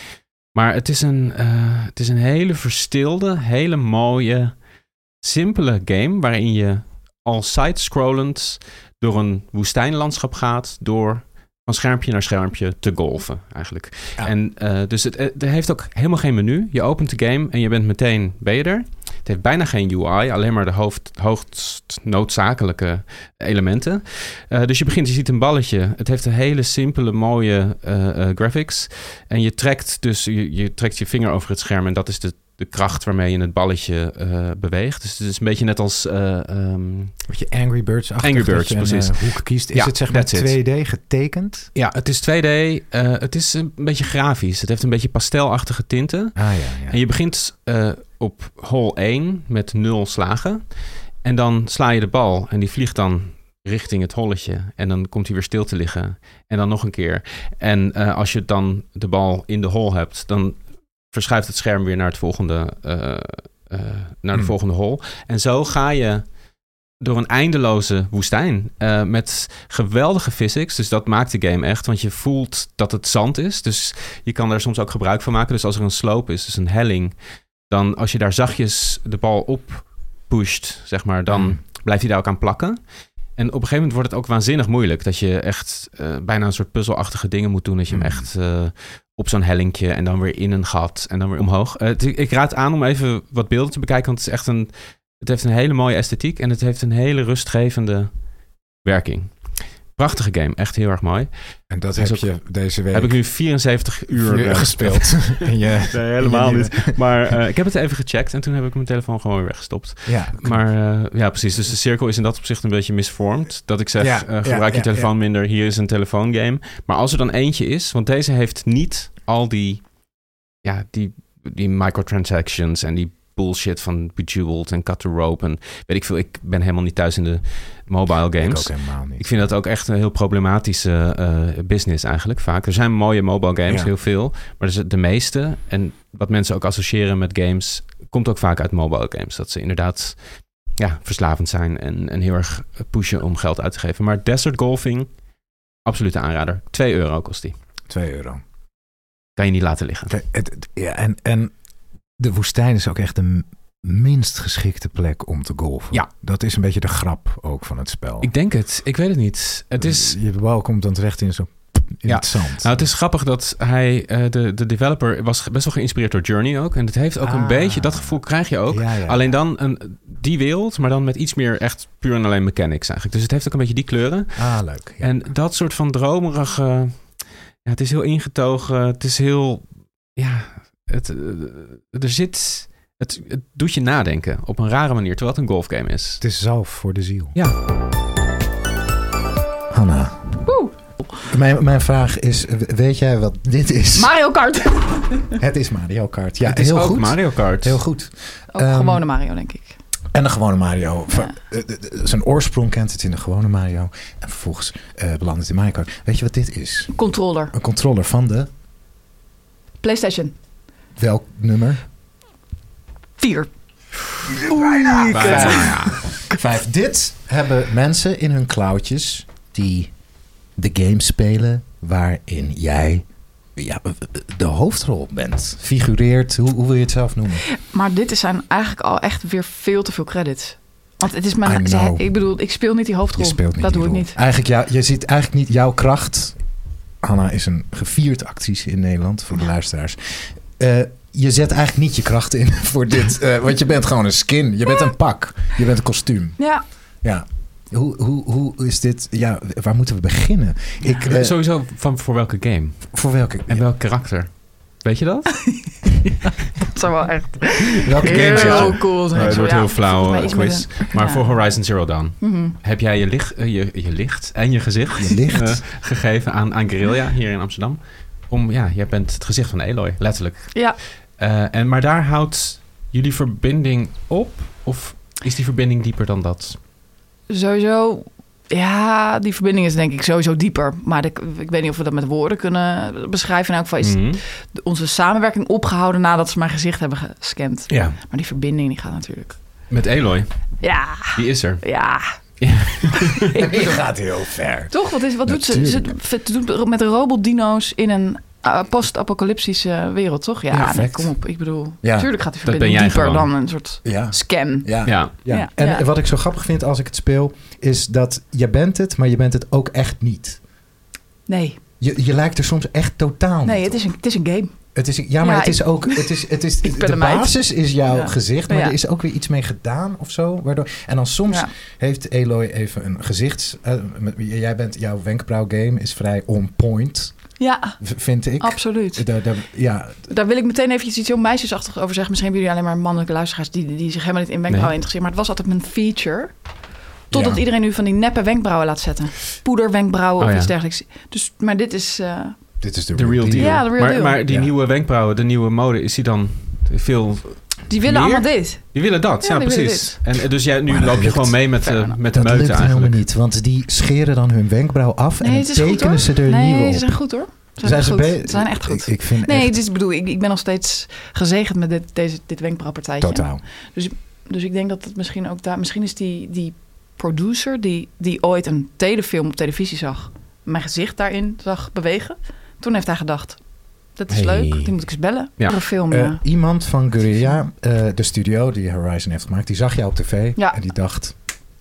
Maar het is, een, uh, het is een hele verstilde, hele mooie, simpele game waarin je al side-scrollend door een woestijnlandschap gaat, door van schermpje naar schermpje te golfen eigenlijk. Ja. En uh, dus het, het heeft ook helemaal geen menu. Je opent de game en je bent meteen, ben je er. Het heeft bijna geen U I, alleen maar de hoofd, hoogst noodzakelijke elementen. Uh, dus je begint, je ziet een balletje. Het heeft een hele simpele, mooie uh, uh, graphics. En je trekt dus, je, je trekt je vinger over het scherm en dat is de, de kracht waarmee je het balletje uh, beweegt. Dus het is een beetje net als... Uh, um, Wat je Angry Birds achter Angry Birds, en, precies. Uh, hoek kiest. Is ja, het zeg maar twee D getekend? Ja, het is twee D. Uh, het is een beetje grafisch. Het heeft een beetje pastelachtige tinten. Ah, ja, ja. En je begint uh, op hole één met nul slagen. En dan sla je de bal en die vliegt dan richting het holletje. En dan komt hij weer stil te liggen. En dan nog een keer. En uh, als je dan de bal in de hole hebt, dan verschuift het scherm weer naar het volgende, uh, uh, naar de hmm. volgende hole. En zo ga je door een eindeloze woestijn uh, met geweldige physics. Dus dat maakt de game echt, want je voelt dat het zand is. Dus je kan daar soms ook gebruik van maken. Dus als er een slope is, dus een helling, dan als je daar zachtjes de bal op pusht, zeg maar, dan hmm. blijft hij daar ook aan plakken. En op een gegeven moment wordt het ook waanzinnig moeilijk. Dat je echt uh, bijna een soort puzzelachtige dingen moet doen. Dat je hem echt uh, op zo'n hellinkje en dan weer in een gat en dan weer omhoog. Uh, t- ik raad aan om even wat beelden te bekijken. Want het is echt een, het heeft een hele mooie esthetiek en het heeft een hele rustgevende werking. Prachtige game, echt heel erg mooi. En dat heb ook, je deze week... Heb ik nu vierenzeventig uur uh, gespeeld. en je, nee, helemaal je niet. Maar uh, ik heb het even gecheckt en toen heb ik mijn telefoon gewoon weer weggestopt. Ja, maar uh, ja, precies. Dus de cirkel is in dat opzicht een beetje misvormd. Dat ik zeg, ja, uh, gebruik ja, je telefoon ja, ja. minder. Hier is een telefoongame. Maar als er dan eentje is, want deze heeft niet al die, ja, die, die microtransactions en die bullshit van Bejeweled en Cut the Rope en weet ik veel. Ik ben helemaal niet thuis in de mobile games. Ik ook helemaal niet. Ik vind dat ook echt een heel problematische uh, business eigenlijk vaak. Er zijn mooie mobile games, ja. heel veel. Maar de meeste, en wat mensen ook associëren met games, komt ook vaak uit mobile games. Dat ze inderdaad ja, verslavend zijn en, en heel erg pushen om geld uit te geven. Maar Desert Golfing, absolute aanrader. twee euro kost die. twee euro. Kan je niet laten liggen. Het, het, ja, en, en de woestijn is ook echt een minst geschikte plek om te golfen. Ja. Dat is een beetje de grap ook van het spel. Ik denk het. Ik weet het niet. Het is... Je bal komt dan terecht in zo... in ja. het zand. Nou, het is grappig dat hij, uh, de, de developer, was best wel geïnspireerd door Journey ook. En het heeft ook ah. een beetje, dat gevoel krijg je ook. Ja, ja, alleen dan een, die wereld, maar dan met iets meer echt puur en alleen mechanics eigenlijk. Dus het heeft ook een beetje die kleuren. Ah, leuk. Ja. En dat soort van dromerige... Ja, het is heel ingetogen. Het is heel... Ja, het, uh, er zit... Het, het doet je nadenken op een rare manier, terwijl het een golfgame is. Het is zalf voor de ziel. Ja. Hanna. Oeh. Mijn, mijn vraag is, weet jij wat dit is? Mario Kart. Het is Mario Kart. Ja, het is heel ook goed. Mario Kart. Heel goed. Ook um, gewone Mario, denk ik. En een gewone Mario. Ja. Zijn oorsprong kent het in de gewone Mario. En vervolgens uh, belandt het in Mario Kart. Weet je wat dit is? Een controller. Een controller van de... PlayStation. Welk nummer? Vier. Oei, Vijf. Vijf. Dit hebben mensen in hun klauwtjes die de game spelen waarin jij ja, de hoofdrol bent. Figureert, hoe, hoe wil je het zelf noemen? Maar dit zijn eigenlijk al echt weer veel te veel credits. Want het is mijn... Ik bedoel, ik speel niet die hoofdrol. Je speelt niet dat doe rol. ik niet. Eigenlijk, ja, je ziet eigenlijk niet jouw kracht. Hanna is een gevierd actrice in Nederland, voor de luisteraars. Uh, je zet eigenlijk niet je krachten in voor dit. Uh, want je bent gewoon een skin. Je bent een pak. Je bent een kostuum. Ja. Ja. Hoe, hoe, hoe is dit? Ja, waar moeten we beginnen? Ik, uh, Sowieso van voor welke game? Voor welke? En welk karakter? Weet je dat? Ja, dat zou wel echt welke heel game heel cool zijn. Uh, het wordt ja, heel flauw uh, quiz. Een, maar ja. voor Horizon Zero Dawn mm-hmm. heb jij je licht, uh, je, je licht en je gezicht je licht. Uh, gegeven aan, aan Guerrilla hier in Amsterdam. Om, ja, jij bent het gezicht van Aloy, letterlijk. Ja. Uh, en, maar daar houdt jullie verbinding op? Of is die verbinding dieper dan dat? Sowieso, ja, die verbinding is denk ik sowieso dieper. Maar de, ik weet niet of we dat met woorden kunnen beschrijven. In elk geval is mm-hmm. onze samenwerking opgehouden nadat ze mijn gezicht hebben gescand. Ja. Maar die verbinding die gaat natuurlijk... Met Aloy? Ja. Die is er? Ja. Ja. Die gaat heel ver. Toch? Wat, is, wat doet ze? Ze doet met robotdino's in een uh, post-apocalyptische wereld, toch? Ja, ja nee, kom op. Ik bedoel, ja. natuurlijk gaat die verbinding dieper gewoon. Dan een soort ja. scan. Ja. Ja. Ja. Ja. En ja. wat ik zo grappig vind als ik het speel, is dat je bent het, maar je bent het ook echt niet. Nee. Je, je lijkt er soms echt totaal nee, niet het is, een, het is een game. Het is, ja, maar ja, het is ik, ook... Het is, het is, de basis is jouw ja. gezicht, maar ja. er is ook weer iets mee gedaan of zo. Waardoor, en dan soms ja. heeft Aloy even een gezichts... Uh, jij bent, jouw wenkbrauwgame is vrij on point, ja, vind ik. Absoluut. Da, da, ja. Daar wil ik meteen eventjes iets heel meisjesachtig over zeggen. Misschien hebben jullie alleen maar mannelijke luisteraars... die, die zich helemaal niet in wenkbrauwen nee. interesseren. Maar het was altijd mijn feature... Totdat ja. iedereen nu van die neppe wenkbrauwen laat zetten. Poederwenkbrauwen oh, of ja. iets dergelijks. Dus, maar dit is... Uh, Dit is de, de real deal. deal. Ja, de real maar, deal. maar die ja. nieuwe wenkbrauwen, de nieuwe mode, is die dan veel... Die willen meer? allemaal dit. Die willen dat, ja, ja precies. En dus jij, nu loop je lukt, gewoon mee met, uh, met de dat meute lukt eigenlijk. helemaal niet, want die scheren dan hun wenkbrauw af nee, en dan tekenen goed, ze er nee, nieuwe op. Nee, ze zijn goed hoor. Ze zijn, zijn, ze goed. Be- ze zijn echt goed. Ik, ik vind nee, echt... het is, bedoel, ik, ik ben nog steeds gezegend met dit, deze, dit wenkbrauwpartijtje. Totaal. Dus, dus ik denk dat het misschien ook daar... Misschien is die, die producer die, die ooit een telefilm op televisie zag... mijn gezicht daarin zag bewegen... Toen heeft hij gedacht... Dat is hey. leuk, die moet ik eens bellen. Ja. Voor een film, uh, ja. Iemand van Guerrilla, uh, de studio die Horizon heeft gemaakt... die zag jou op tv ja. en die dacht...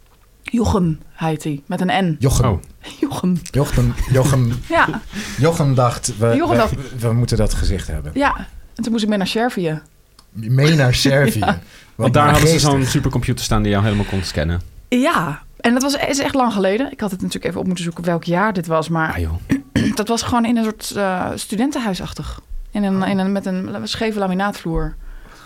Jochem heet hij, met een N. Jochem. Oh. Jochem. Jochem. Jochem. ja. Jochem dacht, we, Jochem dacht... We, we moeten dat gezicht hebben. Ja, en toen moest ik mee naar Servië. Mee naar Servië? ja. Want daar hadden ze zo'n supercomputer staan die jou helemaal kon scannen. Ja, en dat was is echt lang geleden. Ik had het natuurlijk even op moeten zoeken welk jaar dit was, maar... Ah, joh. Dat was gewoon in een soort uh, studentenhuisachtig. In een, in een, met een scheve laminaatvloer.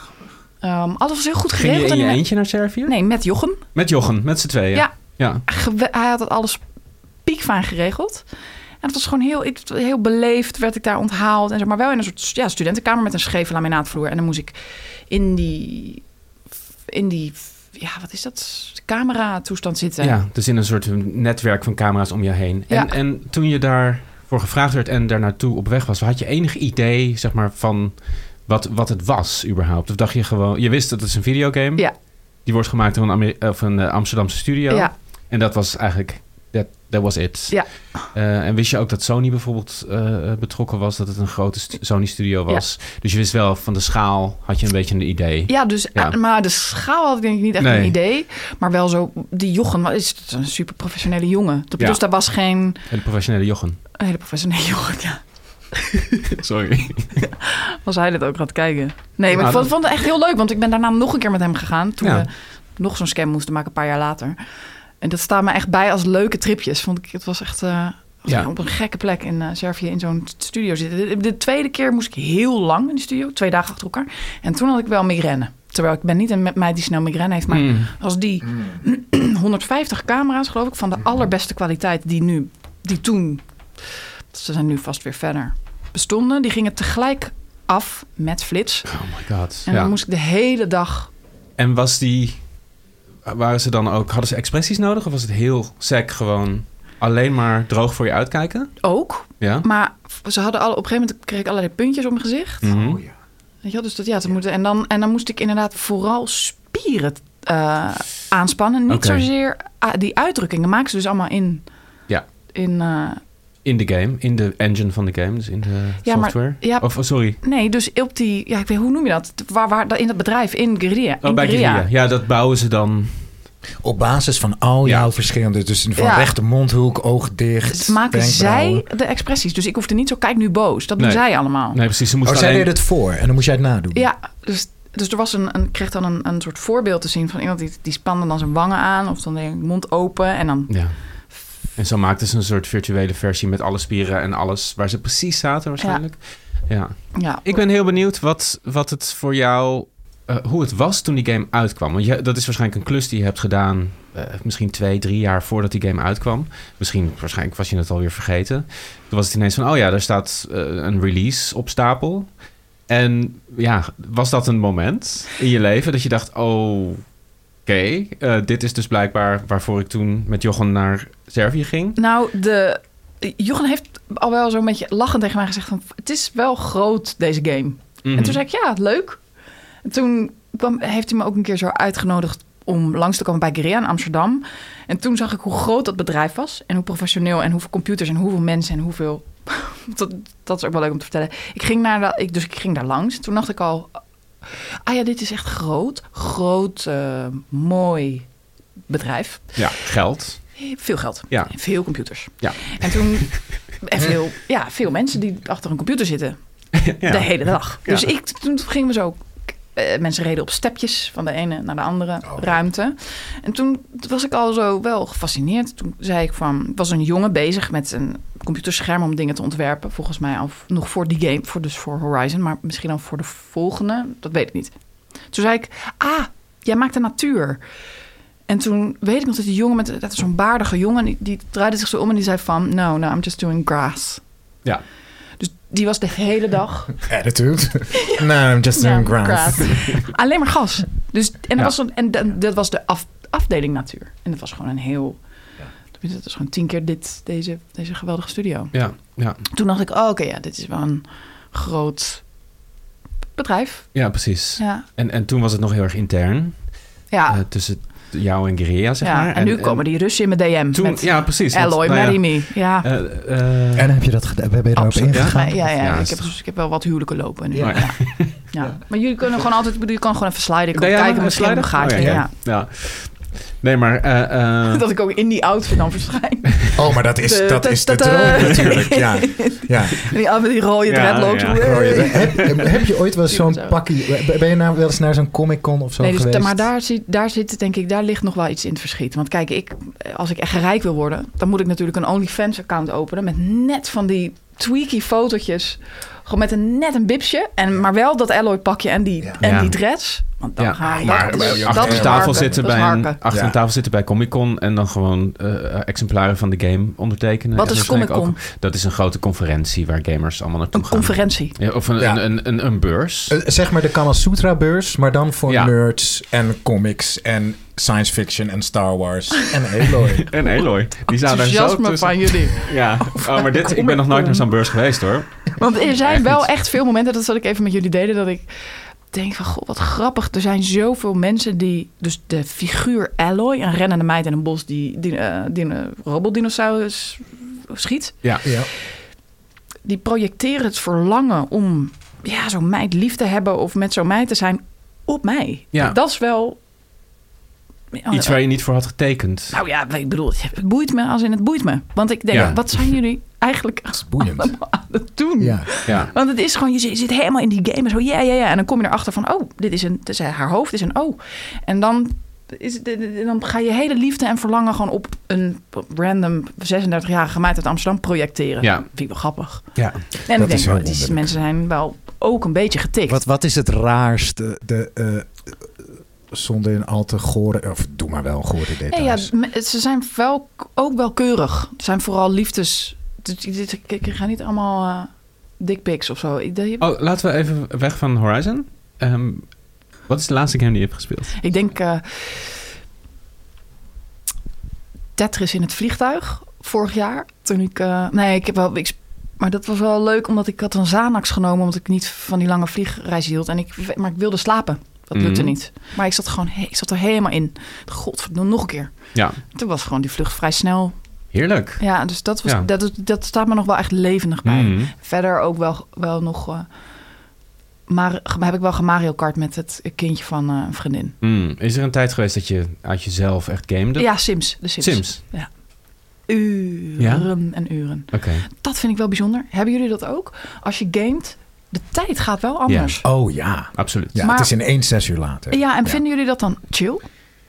Um, alles was heel goed geregeld. Ging je in je en eentje naar Servië? Nee, met Jochem. Met Jochem, met z'n tweeën? Ja. ja. Gewe- hij had het alles piekfijn geregeld. En het was gewoon heel, heel beleefd, werd ik daar onthaald. En zeg maar wel in een soort ja, studentenkamer met een scheve laminaatvloer. En dan moest ik in die... In die ja, wat is dat? Camera-toestand zitten. Ja, dus in een soort netwerk van camera's om je heen. En, ja. en toen je daarvoor gevraagd werd en daar naartoe op weg was... had je enig idee, zeg maar, van wat, wat het was überhaupt? Of dacht je gewoon... Je wist dat het is een videogame. Ja. Die wordt gemaakt door een, Amer- of een uh, Amsterdamse studio. Ja. En dat was eigenlijk that, that was it. Ja. Uh, en wist je ook dat Sony bijvoorbeeld uh, betrokken was, dat het een grote st- Sony-studio was? Ja. Dus je wist wel, van de schaal had je een beetje een idee. Ja, dus, ja. maar de schaal had ik denk ik niet echt nee. een idee. Maar wel zo, die Jochen is een super professionele jongen. Dus ja. daar was geen... Een hele professionele Jochen. Een hele professionele Jochen, ja. Sorry. Was hij dit ook gaat kijken? Nee, maar ja, ik vond, vond het echt heel leuk, want ik ben daarna nog een keer met hem gegaan. Toen ja. we nog zo'n scam moesten maken, een paar jaar later. En dat staat me echt bij als leuke tripjes. Vond ik, het was echt uh, was ja. op een gekke plek in uh, Servië in zo'n studio zitten. De, de tweede keer moest ik heel lang in de studio, twee dagen achter elkaar. En toen had ik wel migraine. Terwijl ik ben niet een meid die snel migraine heeft, maar mm. als die mm. honderdvijftig camera's, geloof ik, van de allerbeste kwaliteit die nu, die toen, ze zijn nu vast weer verder, bestonden, die gingen tegelijk af met flits. Oh my god. En dan ja. moest ik de hele dag. En was die, waren ze dan ook, hadden ze expressies nodig of was het heel sec gewoon alleen maar droog voor je uitkijken? Ook. Ja. Maar ze hadden alle, op een gegeven moment kreeg ik allerlei puntjes op mijn gezicht. Mm-hmm. Oh ja. Weet je, dus dat ja, te moeten en dan en dan moest ik inderdaad vooral spieren uh, aanspannen, niet okay. zozeer uh, die uitdrukkingen maken ze dus allemaal in. Ja. In. Uh, In de game, in de engine van de game, dus in de ja, software? Maar, ja, of, oh, sorry. Nee, dus op die, ja, ik weet, hoe noem je dat? Waar, waar, in dat bedrijf, in Guerrilla. Oh, bij Guerrilla. Ja, dat bouwen ze dan. Op basis van al jouw ja. verschillende, dus van ja. rechte mondhoek, oog dicht. Het maken zij de expressies, dus ik hoefde niet zo, kijk nu boos. Dat doen nee. zij allemaal. Nee, precies. Ze oh, zij alleen... deden het voor en dan moest jij het nadoen. Ja, dus, dus er was een, een, ik kreeg dan een, een soort voorbeeld te zien van iemand die, die spande dan zijn wangen aan of dan de mond open en dan... Ja. En zo maakten ze een soort virtuele versie met alle spieren en alles waar ze precies zaten waarschijnlijk. Ja. ja. ja. Ik ben heel benieuwd wat, wat het voor jou, uh, hoe het was toen die game uitkwam. Want je, dat is waarschijnlijk een klus die je hebt gedaan uh, misschien twee, drie jaar voordat die game uitkwam. Misschien, waarschijnlijk was je het alweer vergeten. Toen was het ineens van, oh ja, daar staat uh, een release op stapel. En ja, was dat een moment in je leven dat je dacht, oh... Oké, okay, uh, dit is dus blijkbaar waarvoor ik toen met Jochen naar Servië ging. Nou, de, Jochen heeft al wel zo'n beetje lachend tegen mij gezegd van... het is wel groot, deze game. Mm-hmm. En toen zei ik, ja, leuk. En toen kwam, heeft hij me ook een keer zo uitgenodigd om langs te komen bij Guerrilla in Amsterdam. En toen zag ik hoe groot dat bedrijf was. En hoe professioneel en hoeveel computers en hoeveel mensen en hoeveel... dat, dat is ook wel leuk om te vertellen. Ik ging naar dat, ik, dus ik ging daar langs. Toen dacht ik al... Ah ja, dit is echt groot. Groot, uh, mooi bedrijf. Ja, geld. Veel geld. Ja. Veel computers. Ja. En toen... En veel, ja, veel mensen die achter een computer zitten. Ja. De hele dag. Ja. Dus ik, toen gingen we zo... Uh, mensen reden op stepjes van de ene naar de andere oh. ruimte. En toen was ik al zo wel gefascineerd. Toen zei ik van... was een jongen bezig met een computerscherm om dingen te ontwerpen. Volgens mij al nog voor die game. Voor, dus voor Horizon. Maar misschien al voor de volgende. Dat weet ik niet. Toen zei ik... Ah, jij maakt de natuur. En toen weet ik nog dat die jongen... met dat is zo'n baardige jongen... Die, die draaide zich zo om en die zei van... No, no, I'm just doing grass. Ja. Dus die was de hele dag... Attitude. No, I'm just doing ja, grass. grass. Alleen maar gas. Dus, en dat, ja. was, een, en dat, dat was de af, afdeling natuur. En dat was gewoon een heel... Ja. Dat was gewoon tien keer dit, deze, deze geweldige studio. Ja, ja. Toen dacht ik, oh, oké, okay, ja, dit is wel een groot bedrijf. Ja, precies. Ja. En, en toen was het nog heel erg intern. Ja. Uh, tussen jou en Guerrilla, zeg ja, maar. En, en nu en, komen die Russen in mijn D M. Toen, met ja, precies. Alloy, want, marry nou me. Ja. Uh, uh, en heb je dat gedaan? Ben je daarop ingegaan? Ja, ja, ja, ja ik, heb, dus, ik heb wel wat huwelijken lopen. Nu. Ja. Ja. Ja. Ja. Maar jullie kunnen gewoon altijd... Je kan gewoon even sliden. Ik kan ja, kijken, misschien een gaatje. Oh, ja, ja. Ja. Ja. Nee, maar... Uh, uh... dat ik ook in die outfit dan verschijn. Oh, maar dat is de, dat is de droom natuurlijk. Ja. Ja. Die, met die rode dreadlocks. Ja, ja. heb, heb je ooit wel zo'n pakkie... Ben je nou wel eens naar zo'n Comic-Con of zo nee, dus geweest? Maar daar zit, daar zit, denk ik, daar ligt nog wel iets in het verschiet. Want kijk, ik, als ik echt rijk wil worden... dan moet ik natuurlijk een OnlyFans-account openen... met net van die tweaky fotootjes... Gewoon met een net een bipsje. En, maar wel dat Alloy pakje en die, ja. en ja. die dreads. Want dan ja. gaan maar, dat, maar, is, achter dat een tafel harken. zitten bij een, achter ja. een tafel zitten bij Comic Con en dan gewoon uh, exemplaren van de game ondertekenen. Wat is Comic Con? Dat is een grote conferentie waar gamers allemaal naartoe een gaan. Een conferentie. Ja, of een, ja. een, een, een, een beurs. Uh, zeg maar de Kamasutra beurs, maar dan voor ja. nerds en comics en science fiction en Star Wars en Aloy. en Aloy. Die zou daar zo tussen... van jullie. Ja, oh, maar dit, ik ben nog nooit naar zo'n beurs geweest hoor. Want er zijn echt wel niet. echt veel momenten, dat zal ik even met jullie delen, dat ik denk van, goh, wat grappig. Er zijn zoveel mensen die... Dus de figuur Aloy, een rennende meid in een bos... die, die, uh, die een robotdinosaurus schiet. Ja. ja. Die projecteren het verlangen om... ja, zo'n meid lief te hebben... of met zo'n meid te zijn op mij. Ja. Dat is wel... Iets waar je niet voor had getekend. Nou ja, ik bedoel, het boeit me als in het boeit me. Want ik denk, ja. wat zijn jullie eigenlijk allemaal aan het doen? Ja. Ja. Want het is gewoon, je zit, je zit helemaal in die game en zo, ja, ja, ja. En dan kom je erachter van, oh, dit is een, dit is haar hoofd is een O. En dan, is, dan ga je hele liefde en verlangen gewoon op een random zesendertig-jarige meid uit Amsterdam projecteren. Ja. Vind ik wel grappig. Ja. En dat ik denk, die mensen zijn wel ook een beetje getikt. Wat, wat is het raarste? De... Uh, zonder een al te gore... Of doe maar wel gore details. Nee, ja, ze zijn wel, ook wel keurig. Het zijn vooral liefdes... Ik ga niet allemaal uh, dickpics of zo. Oh, laten we even weg van Horizon. Um, wat is de laatste game die je hebt gespeeld? Ik denk... Uh, Tetris in het vliegtuig. Vorig jaar. Toen ik... Uh, nee, ik heb wel... Ik, maar dat was wel leuk, omdat ik had een Xanax genomen... omdat ik niet van die lange vliegreizen hield. En ik, maar ik wilde slapen. Dat lukte mm-hmm. niet. Maar ik zat gewoon, ik zat er helemaal in. Godverdomme, nog een keer. Ja. Toen was gewoon die vlucht vrij snel. Heerlijk. Ja, dus dat, was, ja. dat, dat staat me nog wel echt levendig bij. Mm-hmm. Verder ook wel, wel nog... Uh, maar heb ik wel gemario kart met het kindje van uh, een vriendin. Mm. Is er een tijd geweest dat je uit jezelf echt gamede? Ja, Sims. De Sims. Sims? Ja. Uren ja? en uren. Okay. Dat vind ik wel bijzonder. Hebben jullie dat ook? Als je gamet... De tijd gaat wel anders. Ja. Oh ja, absoluut. Ja, maar, het is ineens zes uur later. Ja, en ja. vinden jullie dat dan chill?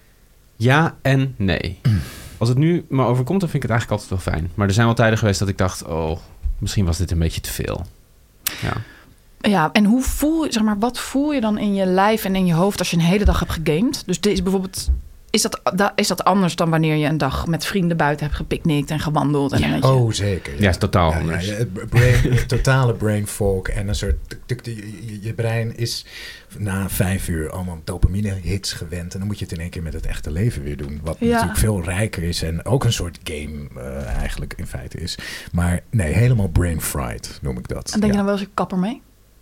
Ja en nee. Mm. Als het nu me overkomt, dan vind ik het eigenlijk altijd wel fijn. Maar er zijn wel tijden geweest dat ik dacht... oh, misschien was dit een beetje te veel. Ja, ja en hoe voel je, zeg maar, wat voel je dan in je lijf en in je hoofd... als je een hele dag hebt gegamed? Dus dit is bijvoorbeeld... Is dat, is dat anders dan wanneer je een dag met vrienden buiten hebt gepicnict en gewandeld? En ja. een beetje... Oh, zeker. Ja, ja is totaal ja, anders. Ja, ja, brain, totale brain fog en een soort... Je, je brein is na vijf uur allemaal dopamine hits gewend. En dan moet je het in één keer met het echte leven weer doen. Wat ja. natuurlijk veel rijker is en ook een soort game uh, eigenlijk in feite is. Maar nee, helemaal brain fried noem ik dat. En denk ja. je dan wel eens een kapper mee?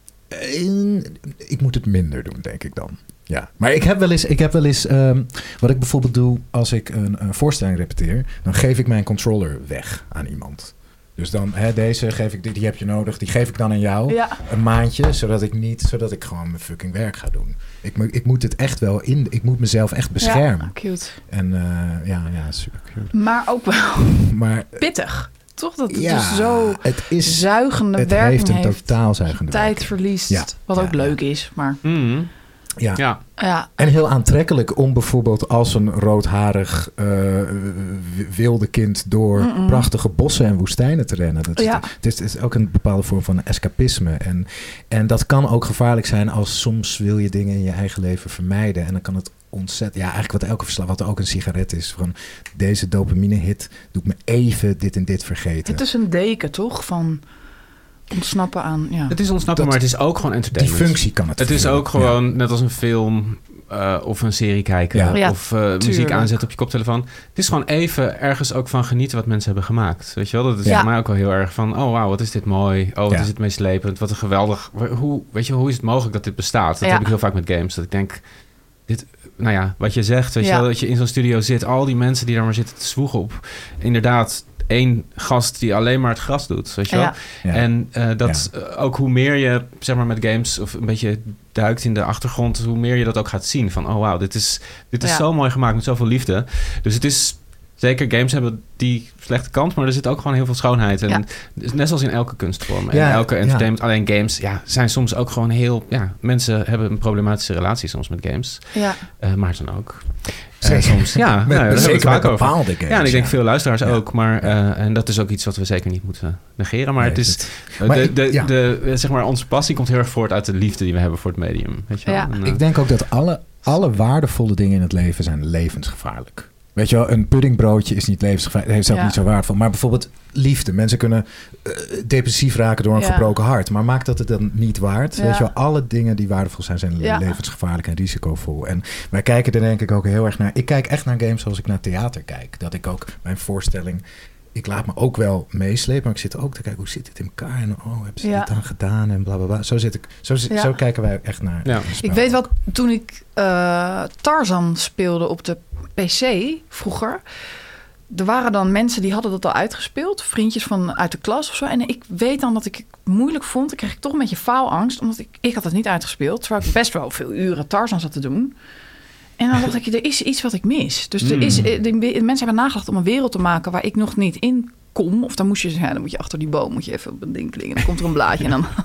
Uh, ik moet het minder doen, denk ik dan. Ja, maar ik heb wel eens, ik heb wel eens um, wat ik bijvoorbeeld doe als ik een, een voorstelling repeteer, dan geef ik mijn controller weg aan iemand. Dus dan, hè, deze geef ik, die, die heb je nodig, die geef ik dan aan jou ja. een maandje, zodat ik niet, zodat ik gewoon mijn fucking werk ga doen. Ik, ik moet het echt wel in, ik moet mezelf echt beschermen. Ja, cute. En uh, ja, ja, super cute. Maar ook wel maar, pittig. Toch dat het ja, dus zo het is, zuigende het werking heeft. een heeft. totaal zuigende tijd werking. verliest, ja, wat ja, ook leuk ja. is, maar... Mm. Ja. Ja. ja, en heel aantrekkelijk om bijvoorbeeld als een roodharig uh, wilde kind door Mm-mm. prachtige bossen en woestijnen te rennen. Dat is, ja. het, is, het is ook een bepaalde vorm van escapisme. En, en dat kan ook gevaarlijk zijn als soms wil je dingen in je eigen leven vermijden. En dan kan het ontzettend... Ja, eigenlijk wat elke verslag, wat ook een sigaret is. Van deze dopamine hit doet me even dit en dit vergeten. Het is een deken, toch? Van... ontsnappen aan, ja. Het is ontsnappen, dat, maar het is ook gewoon entertainment. Die functie kan het Het vervullen. Is ook gewoon, ja. net als een film uh, of een serie kijken... Ja. Ja, of uh, muziek aanzetten op je koptelefoon. Het is gewoon even ergens ook van genieten wat mensen hebben gemaakt. Weet je wel? Dat is ja. voor mij ook wel heel erg van... oh, wauw, wat is dit mooi. Oh, wat ja. is het meeslepend. Wat een geweldig... Hoe, weet je, hoe is het mogelijk dat dit bestaat? Dat ja. heb ik heel vaak met games. Dat ik denk... dit, nou ja, wat je zegt, weet ja. je wel... dat je in zo'n studio zit... al die mensen die daar maar zitten te zwoegen op... inderdaad... één gast die alleen maar het gras doet, weet je wel? Ja. Ja. En uh, dat ja. uh, ook hoe meer je, zeg maar, met games of een beetje duikt in de achtergrond, hoe meer je dat ook gaat zien. Van, oh wauw, dit is, dit is ja. zo mooi gemaakt met zoveel liefde. Dus het is, zeker games hebben die slechte kant, maar er zit ook gewoon heel veel schoonheid. En ja. net zoals in elke kunstvorm en ja, elke entertainment. Ja. Alleen games ja, zijn soms ook gewoon heel... Ja, mensen hebben een problematische relatie soms met games. Ja. Uh, maar dan ook... Uh, soms, ja, met, nou, met, zeker met bepaalde over. games. Ja, en ik denk ja. veel luisteraars ja. ook. Maar, uh, ja. en dat is ook iets wat we zeker niet moeten negeren. Maar nee, het is... Het, uh, maar de, ik, de, ja. de, de, zeg maar, onze passie komt heel erg voort uit de liefde die we hebben voor het medium. Weet je wel? Ja. En, uh, ik denk ook dat alle, alle waardevolle dingen in het leven zijn levensgevaarlijk. Weet je wel, een puddingbroodje is niet levensgevaarlijk. Het heeft zelf ja. niet zo waardevol. Maar bijvoorbeeld liefde. Mensen kunnen uh, depressief raken door een ja. gebroken hart. Maar maakt dat het dan niet waard? Ja. Weet je wel, alle dingen die waardevol zijn, zijn ja. levensgevaarlijk en risicovol. En wij kijken er denk ik ook heel erg naar. Ik kijk echt naar games zoals ik naar theater kijk. Dat ik ook mijn voorstelling ik laat me ook wel meeslepen, maar ik zit ook te kijken, hoe zit het in elkaar? En oh, hebben ze ja. dit dan gedaan? En bla, bla, bla. Zo, zit ik, zo, ja. zo kijken wij echt naar ja. Ik weet wel, toen ik uh, Tarzan speelde op de P C vroeger, er waren dan mensen die hadden dat al uitgespeeld, vriendjes van uit de klas of zo. En ik weet dan dat ik het moeilijk vond. Dan kreeg ik toch een beetje faalangst, omdat ik, ik had het niet uitgespeeld. Terwijl ik best wel veel uren Tarzan zat te doen. En dan dacht ik, er is iets wat ik mis. Dus er is, de, de mensen hebben nagedacht om een wereld te maken waar ik nog niet in kom. Of dan, moest je, ja, dan moet je achter die boom moet je even op een ding klinken. Dan komt er een blaadje en dan...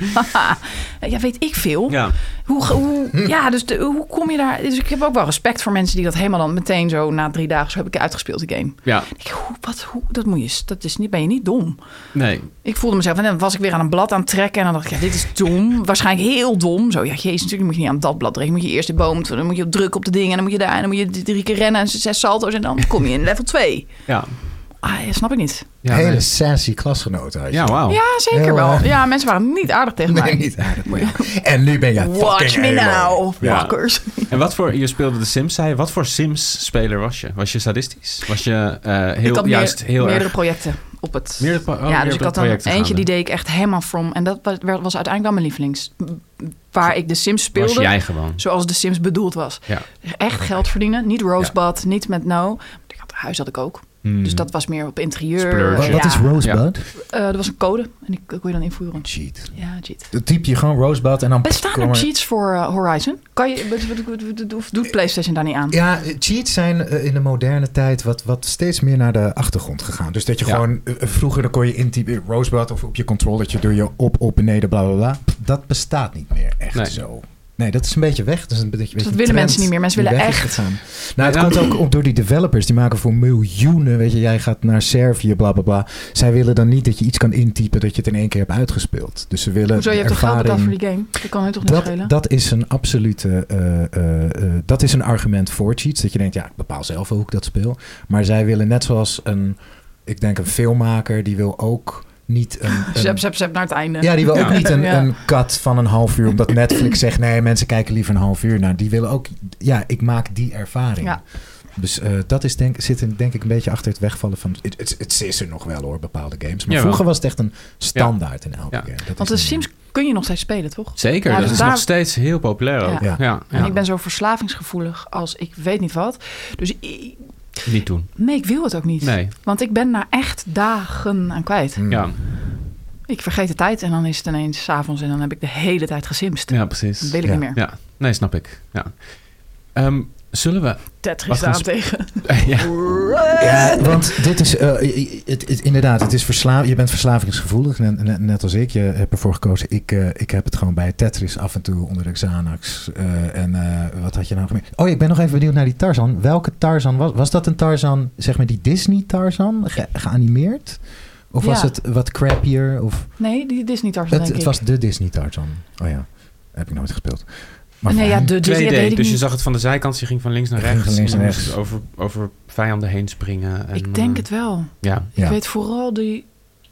ja, weet ik veel. Ja, hoe, hoe, ja dus de, hoe kom je daar... Dus ik heb ook wel respect voor mensen die dat helemaal dan meteen zo... na drie dagen zo heb ik uitgespeeld, die game. Ja. Ik, hoe, wat, hoe, dat moet je... Dat is niet, ben je niet dom. Nee. Ik voelde mezelf... En dan was ik weer aan een blad aan het trekken. En dan dacht ik, ja, dit is dom. Waarschijnlijk heel dom. Zo, ja, jezus, natuurlijk moet je niet aan dat blad trekken. Dan moet je eerst de boom... Dan moet je drukken op de dingen. En dan moet je daar... En dan moet je drie keer rennen en zes salto's. En dan kom je in level twee. Ja. Ah, ja, snap ik niet. Ja, hele nee. sassy klasgenoten. Ja, wauw. Ja, zeker Heel, wel. Ja, mensen waren niet aardig tegen nee, mij. niet aardig. Maar en nu ben je Watch me now, fuckers. Ja. En wat voor, je speelde de Sims, zei je. Wat voor Sims-speler was je? Was je sadistisch? Was je uh, heel, ik had juist meer, heel meerdere erg... projecten op het... Meerdere, oh, ja, dus ik had dan eentje gaande. die deed ik echt helemaal from. En dat was, was uiteindelijk wel mijn lievelings. Waar ik de Sims speelde. Was jij gewoon. Zoals de Sims bedoeld was. Ja. Echt geld verdienen. Niet Rosebud, ja. niet met no. Huis had ik ook. Hmm. Dus dat was meer op interieur. Wat, ja. wat is Rosebud? Ja. Uh, dat was een code. En die kon je dan invoeren. Cheat. Ja, cheat. Dan typ je gewoon Rosebud en dan... Bestaan er cheats voor uh, Horizon? Kan je, of doet PlayStation daar niet aan? Ja, cheats zijn uh, in de moderne tijd wat, wat steeds meer naar de achtergrond gegaan. Dus dat je ja. gewoon... Uh, vroeger dan kon je intypen Rosebud of op je controllertje doe je op, op, beneden, bla, bla, bla. Dat bestaat niet meer echt nee. zo. Nee, dat is een beetje weg. Dat, is een beetje, dat willen mensen niet meer. Mensen willen echt. Nou, het ja, komt ook op door die developers. Die maken voor miljoenen. Weet je, jij gaat naar Servië, bla bla bla. Zij willen dan niet dat je iets kan intypen dat je het in één keer hebt uitgespeeld. Dus ze willen. Hoezo, je hebt toch geld betaald voor die game? Dat kan het toch niet dat, schelen? Dat is een absolute. Uh, uh, uh, dat is een argument voor cheats. Dat je denkt, ja, ik bepaal zelf hoe ik dat speel. Maar zij willen net zoals een. Ik denk een filmmaker die wil ook. Niet een, een... Zep, zep, zep naar het einde. Ja, die wil ook ja. niet een, ja. een cut van een half uur. Omdat Netflix zegt, nee, mensen kijken liever een half uur. Nou, die willen ook... Ja, ik maak die ervaring. Ja. Dus uh, dat is denk, zit in, denk ik een beetje achter het wegvallen van... Het, het, het is er nog wel hoor, bepaalde games. Maar ja, vroeger was het echt een standaard ja. in elke ja. game. Dat Want de Sims kun je nog steeds spelen, toch? Zeker, ja, dat dus is daar... nog steeds heel populair ook. Ja. Ja. Ja. En ja. ik ben zo verslavingsgevoelig als ik weet niet wat. Dus... Ik, niet doen. Nee, ik wil het ook niet. Nee. Want ik ben daar echt dagen aan kwijt. Ja. Ik vergeet de tijd en dan is het ineens 's avonds en dan heb ik de hele tijd gesimst. Ja, precies. Dat wil ik ja. niet meer. Ja, nee, snap ik. Ja. Um, zullen we... Tetris aan tegen. ja. ja, want dit is... Uh, het, het, inderdaad, het is versla- je bent verslavingsgevoelig, net, net, net als ik. Je hebt ervoor gekozen. Ik, uh, ik heb het gewoon bij Tetris af en toe onder de Xanax. Uh, en uh, wat had je nou gemeen? Oh, ik ben nog even benieuwd naar die Tarzan. Welke Tarzan was? Was dat een Tarzan, zeg maar die Disney Tarzan, ge- geanimeerd? Of was ja. het wat crappier? Of... Nee, die Disney Tarzan, het, denk het ik. was de Disney Tarzan. Oh ja, heb ik nooit gespeeld. Maar nee, ja, de, dus twee D, ja, dus niet. Je zag het van de zijkant, je ging van links naar rechts. Van links naar rechts. Over, over vijanden heen springen. En, ik denk uh, het wel. Ja. Ik ja. weet vooral die...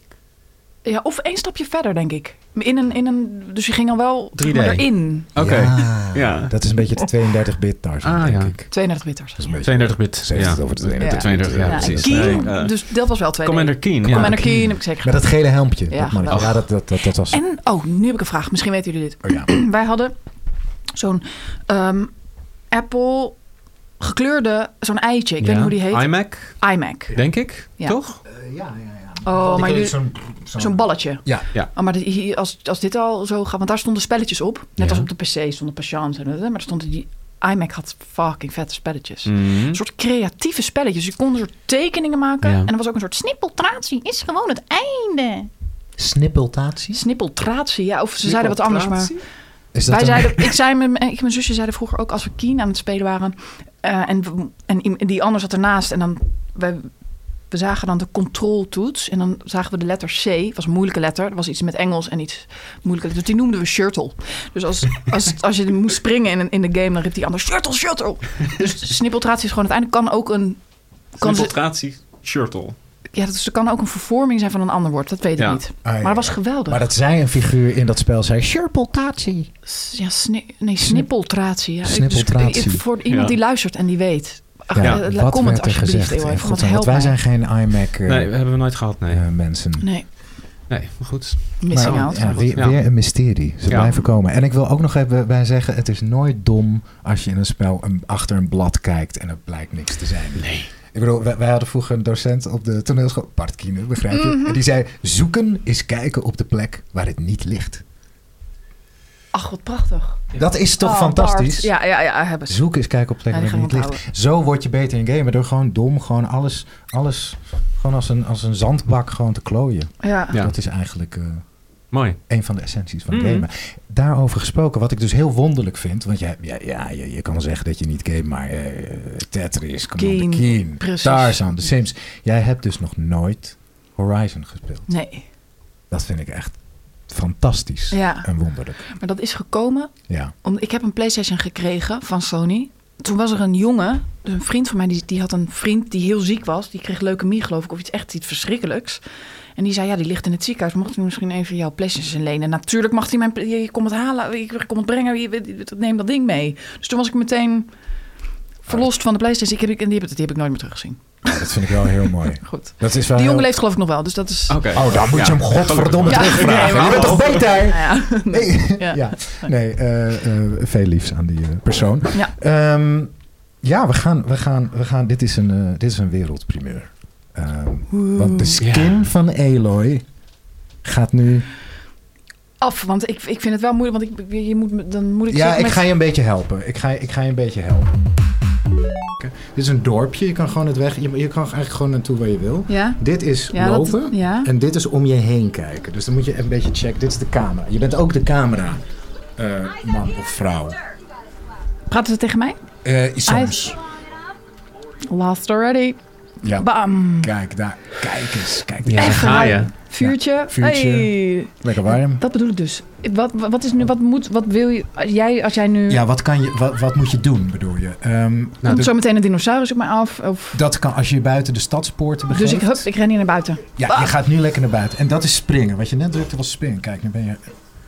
Ja, of één stapje verder, denk ik. In een, in een, dus je ging al wel drie D erin. Oké. Okay. Ja, ja. Dat is een beetje de tweeëndertig bit Tarzan, ah, denk ja. ik. tweeëndertig bit Tarzan. tweeëndertig bit. Ja. Over de tweeëndertig, ja. tweeëndertig, ja, ja, precies. Keen, nee, uh, dus dat was wel twee D. Commander Keen. Ja. Commander Keen heb ik zeker gedaan. Met dat gele helmpje. Ja, dat, oh. ja dat, dat, dat, dat was... En, oh, nu heb ik een vraag. Misschien weten jullie dit. Oh, ja. Wij hadden zo'n um, Apple gekleurde, zo'n eitje. Ik ja. weet niet hoe die heet. iMac. iMac. Denk ik, ja. toch? Uh, ja, ja, ja. Oh, maar jullie, zo'n, zo'n... zo'n balletje. Ja. ja. Oh, maar de, als, als dit al zo gaat... Want daar stonden spelletjes op. Net ja. als op de P C stonden patiënts. Maar er stonden die... iMac had fucking vette spelletjes. Mm-hmm. Een soort creatieve spelletjes. Je kon een soort tekeningen maken. Ja. En er was ook een soort snippeltratie. Is gewoon het einde. Snippeltatie? Snippeltratie, ja. Of ze zeiden wat anders, maar... Is dat wij een... zeiden, ik zei, mijn, ik en mijn zusje zeiden vroeger ook als we Keen aan het spelen waren. Uh, en, en die ander zat ernaast. En dan... Wij, we zagen dan de control-toets en dan zagen we de letter C. Het was een moeilijke letter. Er was iets met Engels en iets moeilijke. Dus die noemden we shuttle. Dus als, als, als je moest springen in, in de game, dan riep die ander shuttle, shuttle. Dus snippeltratie is gewoon uiteindelijk kan ook een... Kan snippeltratie, shuttle. Ja, dat is, kan ook een vervorming zijn van een ander woord. Dat weet ik ja. niet. Ah, ja, maar dat was geweldig. Maar dat zij een figuur in dat spel zei... Snippeltratie. Ja, sni- nee, snippeltratie. Ja. Snippeltratie. Dus, voor iemand ja. die luistert en die weet... Ach, ja, ja, wat comment werd er gezegd? Eeuw, in godsnaam, want wij zijn geen iMac uh, nee, dat hebben we nooit gehad, nee. Uh, mensen. Nee. Nee, maar goed. Missing maar, out. Ja, weer, ja. weer een mysterie. Ze ja. blijven komen. En ik wil ook nog even bij zeggen, het is nooit dom als je in een spel een, achter een blad kijkt en het blijkt niks te zijn. Nee. Ik bedoel, wij, wij hadden vroeger een docent op de toneelschool, Bart Kiene, begrijp je? Mm-hmm. En die zei, zoeken is kijken op de plek waar het niet ligt. Ach, wat prachtig. Dat is toch oh, fantastisch? Bart. Ja, ja, ja. Hebben zoeken is kijken op de plek ja, waar het niet ligt. Zo word je beter in gamen door gewoon dom, gewoon alles, alles gewoon als een, als een zandbak gewoon te klooien. Ja. ja. Dat is eigenlijk uh, mooi. Een van de essenties van mm-hmm. gamen. Daarover gesproken, wat ik dus heel wonderlijk vind, want jij, ja, ja, je, je kan zeggen dat je niet game, maar uh, Tetris, Commander Keen, Tarzan, The Sims. Jij hebt dus nog nooit Horizon gespeeld. Nee. Dat vind ik echt fantastisch ja. en wonderlijk. Maar dat is gekomen. Ja. Om, ik heb een PlayStation gekregen van Sony. Toen was er een jongen, dus een vriend van mij, die, die had een vriend die heel ziek was. Die kreeg leukemie, geloof ik, of iets echt iets verschrikkelijks. En die zei, ja, die ligt in het ziekenhuis. Mocht u misschien even jouw PlayStation lenen? Natuurlijk mag hij mijn... Je komt het halen, ik kom het brengen, neem dat ding mee. Dus toen was ik meteen verlost van de PlayStation. Ik heb, en die heb, die heb ik nooit meer teruggezien. Ja, dat vind ik wel heel mooi. Goed. Dat is wel die jongen heel... leeft geloof ik nog wel, dus dat is... Okay. Oh, dan moet je ja. hem godverdomme ja. terugvragen. Ja, je bent toch beter? Ja. Nee, ja. ja. nee uh, uh, veel liefs aan die uh, persoon. Ja, um, ja we, gaan, we, gaan, we gaan... Dit is een, uh, dit is een wereldprimeur. Um, want de skin ja. van Aloy gaat nu... af, want ik, ik vind het wel moeilijk, want ik, je moet, dan moet ik... Ja, ik met... ga je een beetje helpen. Ik ga, ik ga je een beetje helpen. Dit is een dorpje. Je kan gewoon het weg. Je, je kan eigenlijk gewoon naartoe waar je wil. Ja? Dit is ja, lopen. Dat, ja. En dit is om je heen kijken. Dus dan moet je een beetje checken. Dit is de camera. Je bent ook de camera. Uh, man of vrouw. Praten ze tegen mij? Uh, soms. I... Lost already. Ja. Bam. Kijk daar. Kijk eens. Kijk ja, daar ga je. Vuurtje. Ja, vuurtje. Hey. Lekker warm. Dat bedoel ik dus. Wat, wat is nu, wat moet, wat wil je, als jij, als jij nu... Ja, wat kan je, wat, wat moet je doen, bedoel je? Um, Komt de, zo meteen een dinosaurus op mij af? Of? Dat kan als je buiten de stadspoorten begeeft. Dus ik, hup, ik ren hier naar buiten. Ja, bah. Je gaat nu lekker naar buiten. En dat is springen. Wat je net drukte was springen. Kijk, nu ben je...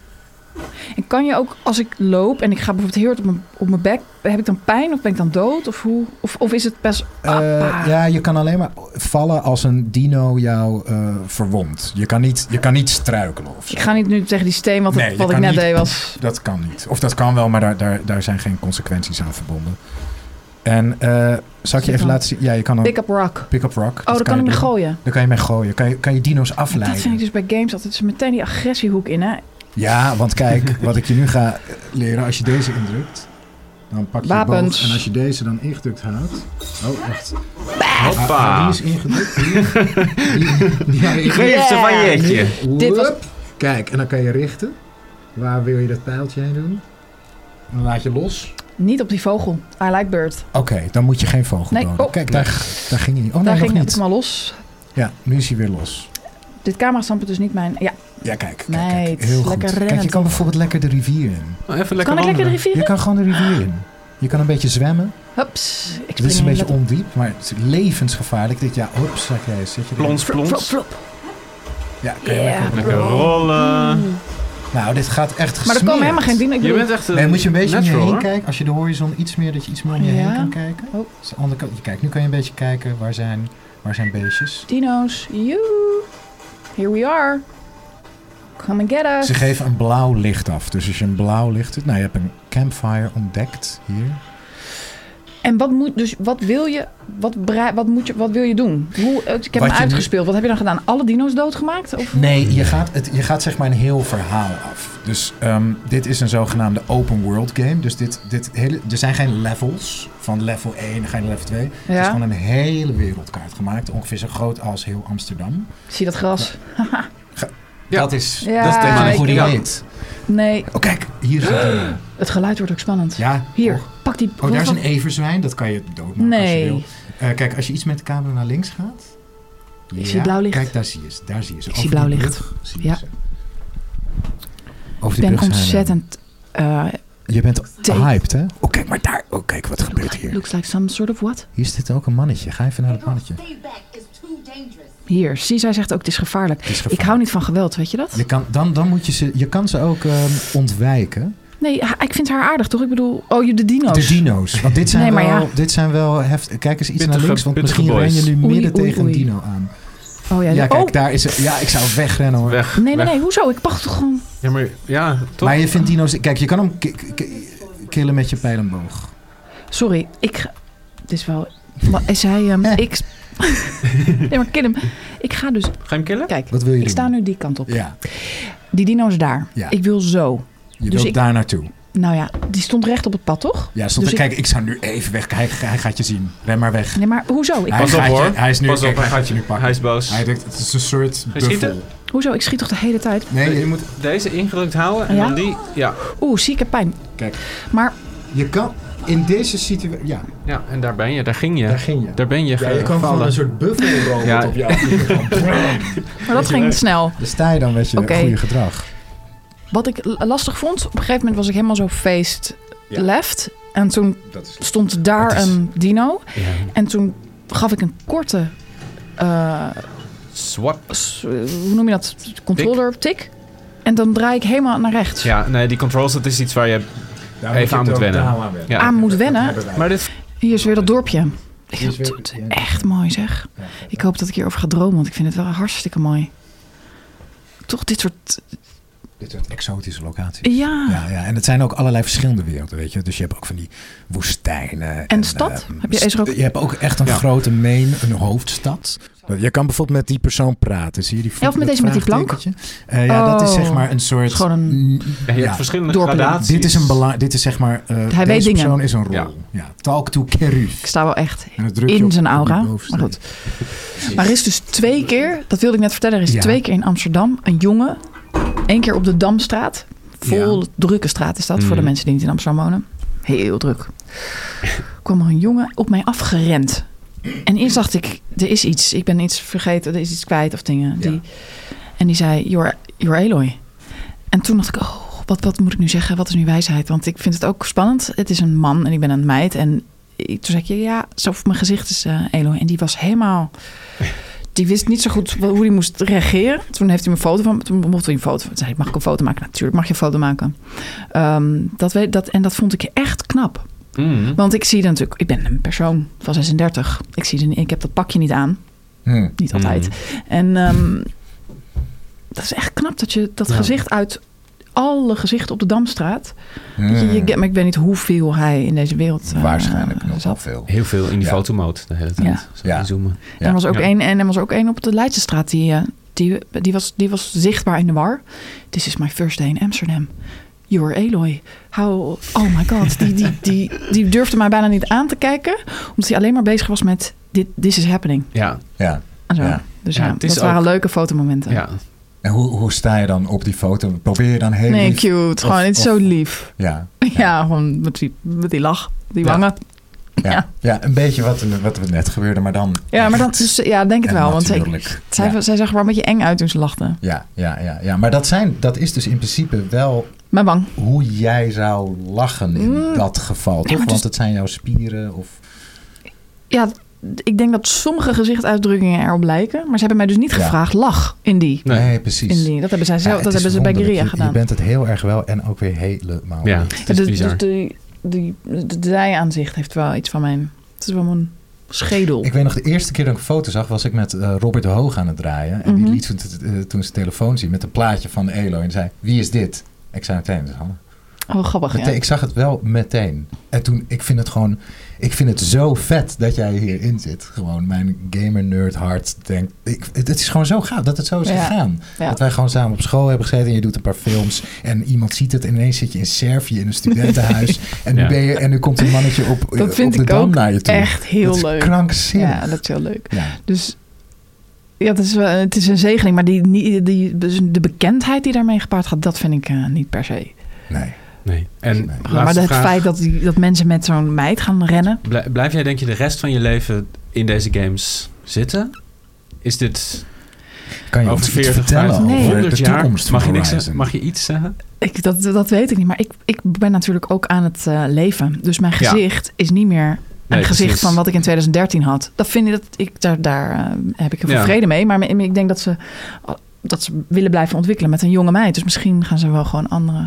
En kan je ook, als ik loop en ik ga bijvoorbeeld heel hard op mijn, op mijn bek, heb ik dan pijn of ben ik dan dood? Of, hoe, of, of is het best... Uh, ja, je kan alleen maar vallen als een dino jou uh, verwondt. Je kan niet, je kan niet struikelen of zo. Ik ga niet nu tegen die steen, wat, nee, het, wat ik net niet, deed was... Dat kan niet. Of dat kan wel, maar daar, daar, daar zijn geen consequenties aan verbonden. En uh, zal ik je even laten zien? Ja, je kan een... Pick up rock. Pick up rock. Oh, daar kan ik mee gooien. Daar kan je mee gooien. Kan je, kan je dino's afleiden. En dat vind ik dus bij games altijd is meteen die agressiehoek in, hè? Ja, want kijk, wat ik je nu ga leren, als je deze indrukt, dan pak je Wapens. je boog. En als je deze dan ingedrukt houdt... Oh, echt. Hoppa. Ah, die is ingedrukt. Die, die, die Geef ze van jeetje. Dit was... Kijk, en dan kan je richten. Waar wil je dat pijltje heen doen? Dan laat je los. Niet op die vogel. I like bird. Oké, okay, dan moet je geen vogel nee. doden. Oh. Kijk, daar, daar ging hij niet. Oh, daar nee, ging nog niet. het maar los. Ja, nu is hij weer los. Dit camera-stamp is dus niet mijn... Ja. Ja, kijk. kijk, nee, kijk heel lekker goed. rennen. Kijk, je kan bijvoorbeeld lekker de rivier in. Oh, even lekker kan ik lekker de rivier in? Je kan gewoon de rivier in. Je kan een beetje zwemmen. Hups. Ik Dit is een beetje ondiep, maar het is levensgevaarlijk. Dit, ja, hups, zeg jij. Zet je plons, plons. Flop, flop. Ja, kan je yeah, lekker, lekker rollen. Mm. Nou, dit gaat echt gesmeerd. Maar er komen helemaal geen dingen. Je bent echt een nee, moet je een beetje natural, om je heen hoor. kijken. Als je de horizon iets meer, dat je iets meer om je ja. heen kan kijken. Oh. Dus de andere kant. Kijk, nu kan je een beetje kijken. Waar zijn, waar zijn beestjes? Dino's. You. Here we are. Come and get us. Ze geven een blauw licht af. Dus als je een blauw licht doet. Nou, je hebt een campfire ontdekt hier. En wat moet dus wat wil je wat, brei, wat moet je wat wil je doen? Hoe, ik heb wat hem uitgespeeld. Nu... Wat heb je dan gedaan? Alle dino's doodgemaakt? Of? Nee, je gaat, het, je gaat zeg maar een heel verhaal af. Dus um, dit is een zogenaamde open world game. Dus dit, dit hele, er zijn geen levels. Van level één, dan ga je naar level twee. Ja. Het is gewoon een hele wereldkaart gemaakt. Ongeveer zo groot als heel Amsterdam. Zie je dat gras? Ja. Ja. Dat is, ja, dat is maar hoe die heet. Nee. Oh, kijk, hier is het. Het geluid wordt ook spannend. Ja. Hier, oh. pak die... Oh, daar is een everzwijn. Dat kan je doodmaken nee. als je wil. Uh, kijk, als je iets met de camera naar links gaat. Ik ja, zie blauw licht. Kijk, daar zie je ze. Daar zie je ze. Ik zie blauw licht. Zie ja. Ze. Over ik ben ontzettend... Uh, je bent hyped, hè? Oh, kijk maar daar. Oh, kijk, wat gebeurt hier? Looks like some sort of what? Hier zit ook een mannetje. Ga even naar het mannetje. Hier, zie, zij zegt ook, het is gevaarlijk. Het is gevaarlijk. Ik hou niet van geweld, weet je dat? Je kan, dan, dan moet je ze, je kan ze ook um, ontwijken. Nee, ik vind haar aardig, toch? Ik bedoel, oh, de dino's. De dino's. Want dit zijn, nee, wel, ja. dit zijn wel heft. Kijk eens iets pittige, naar links, want misschien boys. ren je nu midden Oei, oei, tegen oei. een dino aan. Oh ja, ja kijk, oh. daar is het. Ja, ik zou wegrennen hoor. Weg, nee, nee, weg. nee. Hoezo? Ik wacht toch gewoon... Ja, maar ja, toch? Maar je vindt dino's... Kijk, je kan hem k- k- killen met je pijl en boog. Sorry, ik... ga- Het is wel... Maar is hij... Um, ik... nee, maar kill hem. Ik ga dus... Ga je hem killen? Kijk, Wat wil je ik doen? sta nu die kant op. Ja, Die dino is daar. Ja. Ik wil zo. je Dus wilt ik- daar naartoe. Nou ja, die stond recht op het pad, toch? Ja, stond Dus er, ik- kijk, ik zou nu even weg. Hij, hij gaat je zien. Ren maar weg. Nee, maar hoezo? Ik, Hij Pas op, gaat je- hoor. hij is nu, Pas op, kijk, hij hij gaat je nu pakken. Hij is boos. Hij denkt, het is een soort Ga je schieten? buffel. hoezo? Ik schiet toch de hele tijd? Nee, je moet... Deze ingedrukt houden en Ja? dan die. Ja, Oeh, zie ik heb pijn. Kijk, Maar je kan in deze situatie... Ja, ja, en daar ben je. Daar ging je. daar ging je. Daar ben je Ja, je kan gevallen. gewoon een soort buffelrobot Ja. op je af. Maar dat ging snel. Dan sta je dan met je Oké. goede gedrag. Wat ik l- lastig vond, op een gegeven moment was ik helemaal zo faced Ja. left. En toen Dat is... stond daar Het is- een dino. Ja. En toen gaf ik een korte, eh, Swap. s- hoe noem je dat? Controller tik. En dan draai ik helemaal naar rechts. Ja, nee, die controls, dat is iets waar je Daar even aan je moet het ook wennen. totaal aan wennen. Ja. Aan moet wennen. hebben wij. Maar dit... Hier is weer dat dorpje. Ik Hier is vind weer- het ja. echt mooi zeg. Ja, Ik hoop dat ik hierover ga dromen, want ik vind het wel hartstikke mooi. Toch dit soort... Dit soort exotische locaties. Ja. Ja, ja, en het zijn ook allerlei verschillende werelden, weet je. Dus je hebt ook van die woestijnen. En stad? eh, Heb je- is er ook- Je hebt ook echt een Ja. grote main, een hoofdstad. Je kan bijvoorbeeld met die persoon praten. Zie je die Ja, of met dat deze met die plank? vraagtekentje? Eh, ja, dat is Oh. zeg maar een soort... Het is gewoon een- Ja, je hebt Ja. verschillende Dorpeling. gradaties. Dit is een belang. Dit is zeg maar. Uh, Hij deze weet dingen. persoon is een rol. Ja. Ja. Talk to Keruf. Ik sta wel echt En dan druk je in op- zijn op die aura. bovenste. Maar goed. Maar er is dus twee keer, dat wilde ik net vertellen, er is Ja. twee keer in Amsterdam een jongen, één keer op de Damstraat, vol Ja. drukke straat is dat, voor de Mm. mensen die niet in Amsterdam wonen. Heel druk. Kwam er een jongen op mij afgerend. En eerst dacht ik, er is iets, ik ben iets vergeten, er is iets kwijt of dingen. Die, Ja. En die zei, you're, you're Aloy. En toen dacht ik, oh, wat, wat moet ik nu zeggen? Wat is nu wijsheid? Want ik vind het ook spannend. Het is een man en ik ben een meid. En ik- toen zei ik, ja, zo mijn gezicht is uh, Aloy. En die was helemaal... Die wist niet zo goed hoe hij moest reageren. Toen heeft hij me een foto van... Toen mocht hij een foto van... Toen zei ik, mag ik een foto maken? Natuurlijk mag je een foto maken. Um, dat weet, dat, en dat vond ik echt knap. Mm. Want ik zie er natuurlijk... Ik ben een persoon van zesendertig. Ik, zie er, ik heb dat pakje niet aan. Hm. Niet altijd. En um, dat is echt knap dat je dat Ja. gezicht uit alle gezichten op de Damstraat... Hm. Dat je, je, maar ik weet niet hoeveel hij in deze wereld uh, Waarschijnlijk nog wel zat. veel. Heel veel in die Ja. fotomode de hele tijd. Ja. Zo Ja. inzoomen. En er was ook Ja. één en er was ook één op de Leidsestraat die, uh, die, die, was, die was zichtbaar in de war. This is my first day in Amsterdam. You're Aloy. How, oh my god. Die, die, die, die durfde mij bijna niet aan te kijken, omdat hij alleen maar bezig was met dit, this is happening. Ja, Ja. En zo. Ja. Dus Ja, ja, het is dat waren ook- leuke fotomomenten. ja. En hoe, hoe sta je dan op die foto? Probeer je dan heel Nee, lief- cute. Gewoon, of- het is of- zo lief. Ja. Ja, gewoon met die, met die lach, die Ja. wangen. Ja. Ja. Ja, een beetje wat, wat er net gebeurde, maar dan... Ja, maar dat echt is, ja, denk het en wel. Want ik, natuurlijk. zij, Ja. zij zag er wel een beetje eng uit toen ze lachte. Ja, ja, ja, ja. Maar dat, zijn, dat is dus in principe wel Maar bang. hoe jij zou lachen in Mm. dat geval, Ja, toch? maar Want dus- het zijn jouw spieren of... Ja, ik denk dat sommige gezichtsuitdrukkingen erop lijken. Maar ze hebben mij dus niet Ja. gevraagd lach in die. Nee. Nee, precies. In die. Dat hebben zij Ja, zelf, het dat is hebben ze bij wonderlijk. Guerilla Je- gedaan. Je bent het heel erg wel en ook weer helemaal Ja, niet. het Ja, is dus, bizar. dus die, die, de zijaanzicht heeft wel iets van mijn... Het is wel mijn schedel. Ik weet nog, de eerste keer dat ik een foto zag, was ik met uh, Robert de Hoog aan het draaien. En Mhm. die liet toen, uh, toen zijn telefoon zien met een plaatje van Aloy. En zei, wie is dit? Ik zei meteen, dat is Hanne. Oh, grappig, Meteen, ja. Ik zag het wel meteen. En toen, ik vind het gewoon, ik vind het zo vet dat jij hierin zit. Gewoon mijn gamer nerd hart denkt, ik, het, het is gewoon zo gaaf dat het zo is Ja. gegaan. Ja. Dat wij gewoon samen op school hebben gezeten en je doet een paar films. En iemand ziet het en ineens zit je in Servië in een studentenhuis. En nu, Ja. ben je, en nu komt een mannetje op, Dat vind op de ik Dam ook naar je toe. echt heel dat is leuk. krankzinnig. Ja, dat is heel leuk. Ja. Dus ja, het is, wel- het is een zegening. Maar die, die, die, dus de bekendheid die daarmee gepaard gaat, dat vind ik uh, niet per se. Nee. Nee. En Nee. laatste Maar het vraag. feit dat, die, dat mensen met zo'n meid gaan rennen. Blij- Blijf jij denk je de rest van je leven in deze games zitten? Is dit Kan je over ons iets veertig, vertellen vijftig, Nee. over honderd de jaar? toekomst van Mag je, niks Horizon? zeggen? Mag je iets zeggen? Ik, dat, dat weet ik niet. Maar ik, ik ben natuurlijk ook aan het uh, leven. Dus mijn Ja. gezicht is niet meer een Nee, gezicht precies. van wat ik in twintig dertien had. Dat vind ik dat ik daar, daar uh, heb ik heel veel Ja. vrede mee. Maar ik denk dat ze, dat ze willen blijven ontwikkelen met een jonge meid. Dus misschien gaan ze wel gewoon andere.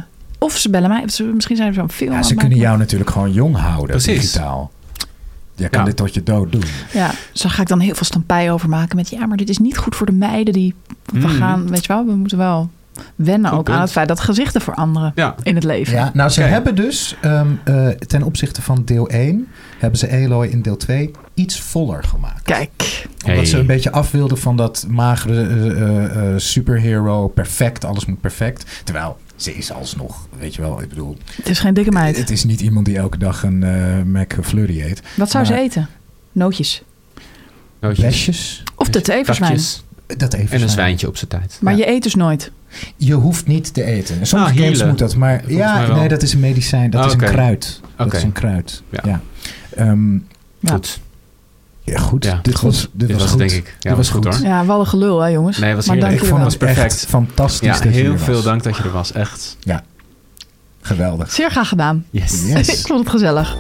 Of ze bellen mij. Ze, misschien zijn er zo'n film. Ja, ze kunnen jou natuurlijk gewoon jong houden, Precies. digitaal. Jij kan ja. dit tot je dood doen. Ja, dus daar ga ik dan heel veel stampij over maken. Met ja, maar dit is niet goed voor de meiden die we mm. gaan. Weet je wel, we moeten wel wennen goed ook punt. aan het feit dat gezichten veranderen ja. in het leven. Ja, nou, ze okay. hebben dus um, uh, ten opzichte van deel één... hebben ze Aloy in deel twee iets voller gemaakt. Kijk. Omdat hey. ze een beetje af wilden van dat magere uh, uh, superhero. Perfect, alles moet perfect. Terwijl ze is alsnog, weet je wel, ik bedoel... Het is geen dikke meid. Het is niet iemand die elke dag een uh, McFlurry eet. Wat zou maar, ze eten? Nootjes. Nootjes. Besjes. Of de everzwijn. Dat en een zwijntje op zijn tijd. Maar ja. je eet dus nooit. Je hoeft niet te eten. En sommige nou, games moet dat, maar Volgens ja, nee, dat is een medicijn. Dat oh, is okay. een kruid. Dat okay. is een kruid. Ja. ja. Um, goed. Ja, goed. Ja, dit goed. was, dit dit was, was goed. denk ik. Ja, dit was goed. goed hoor. Ja, wel een gelul hè jongens. Nee, was maar heerlijk. Ik vond het perfect. Echt fantastisch. Ja, dat heel je veel was. dank dat je er was. Echt. Ja, geweldig. Zeer graag gedaan. Yes. yes. Ik vond het gezellig.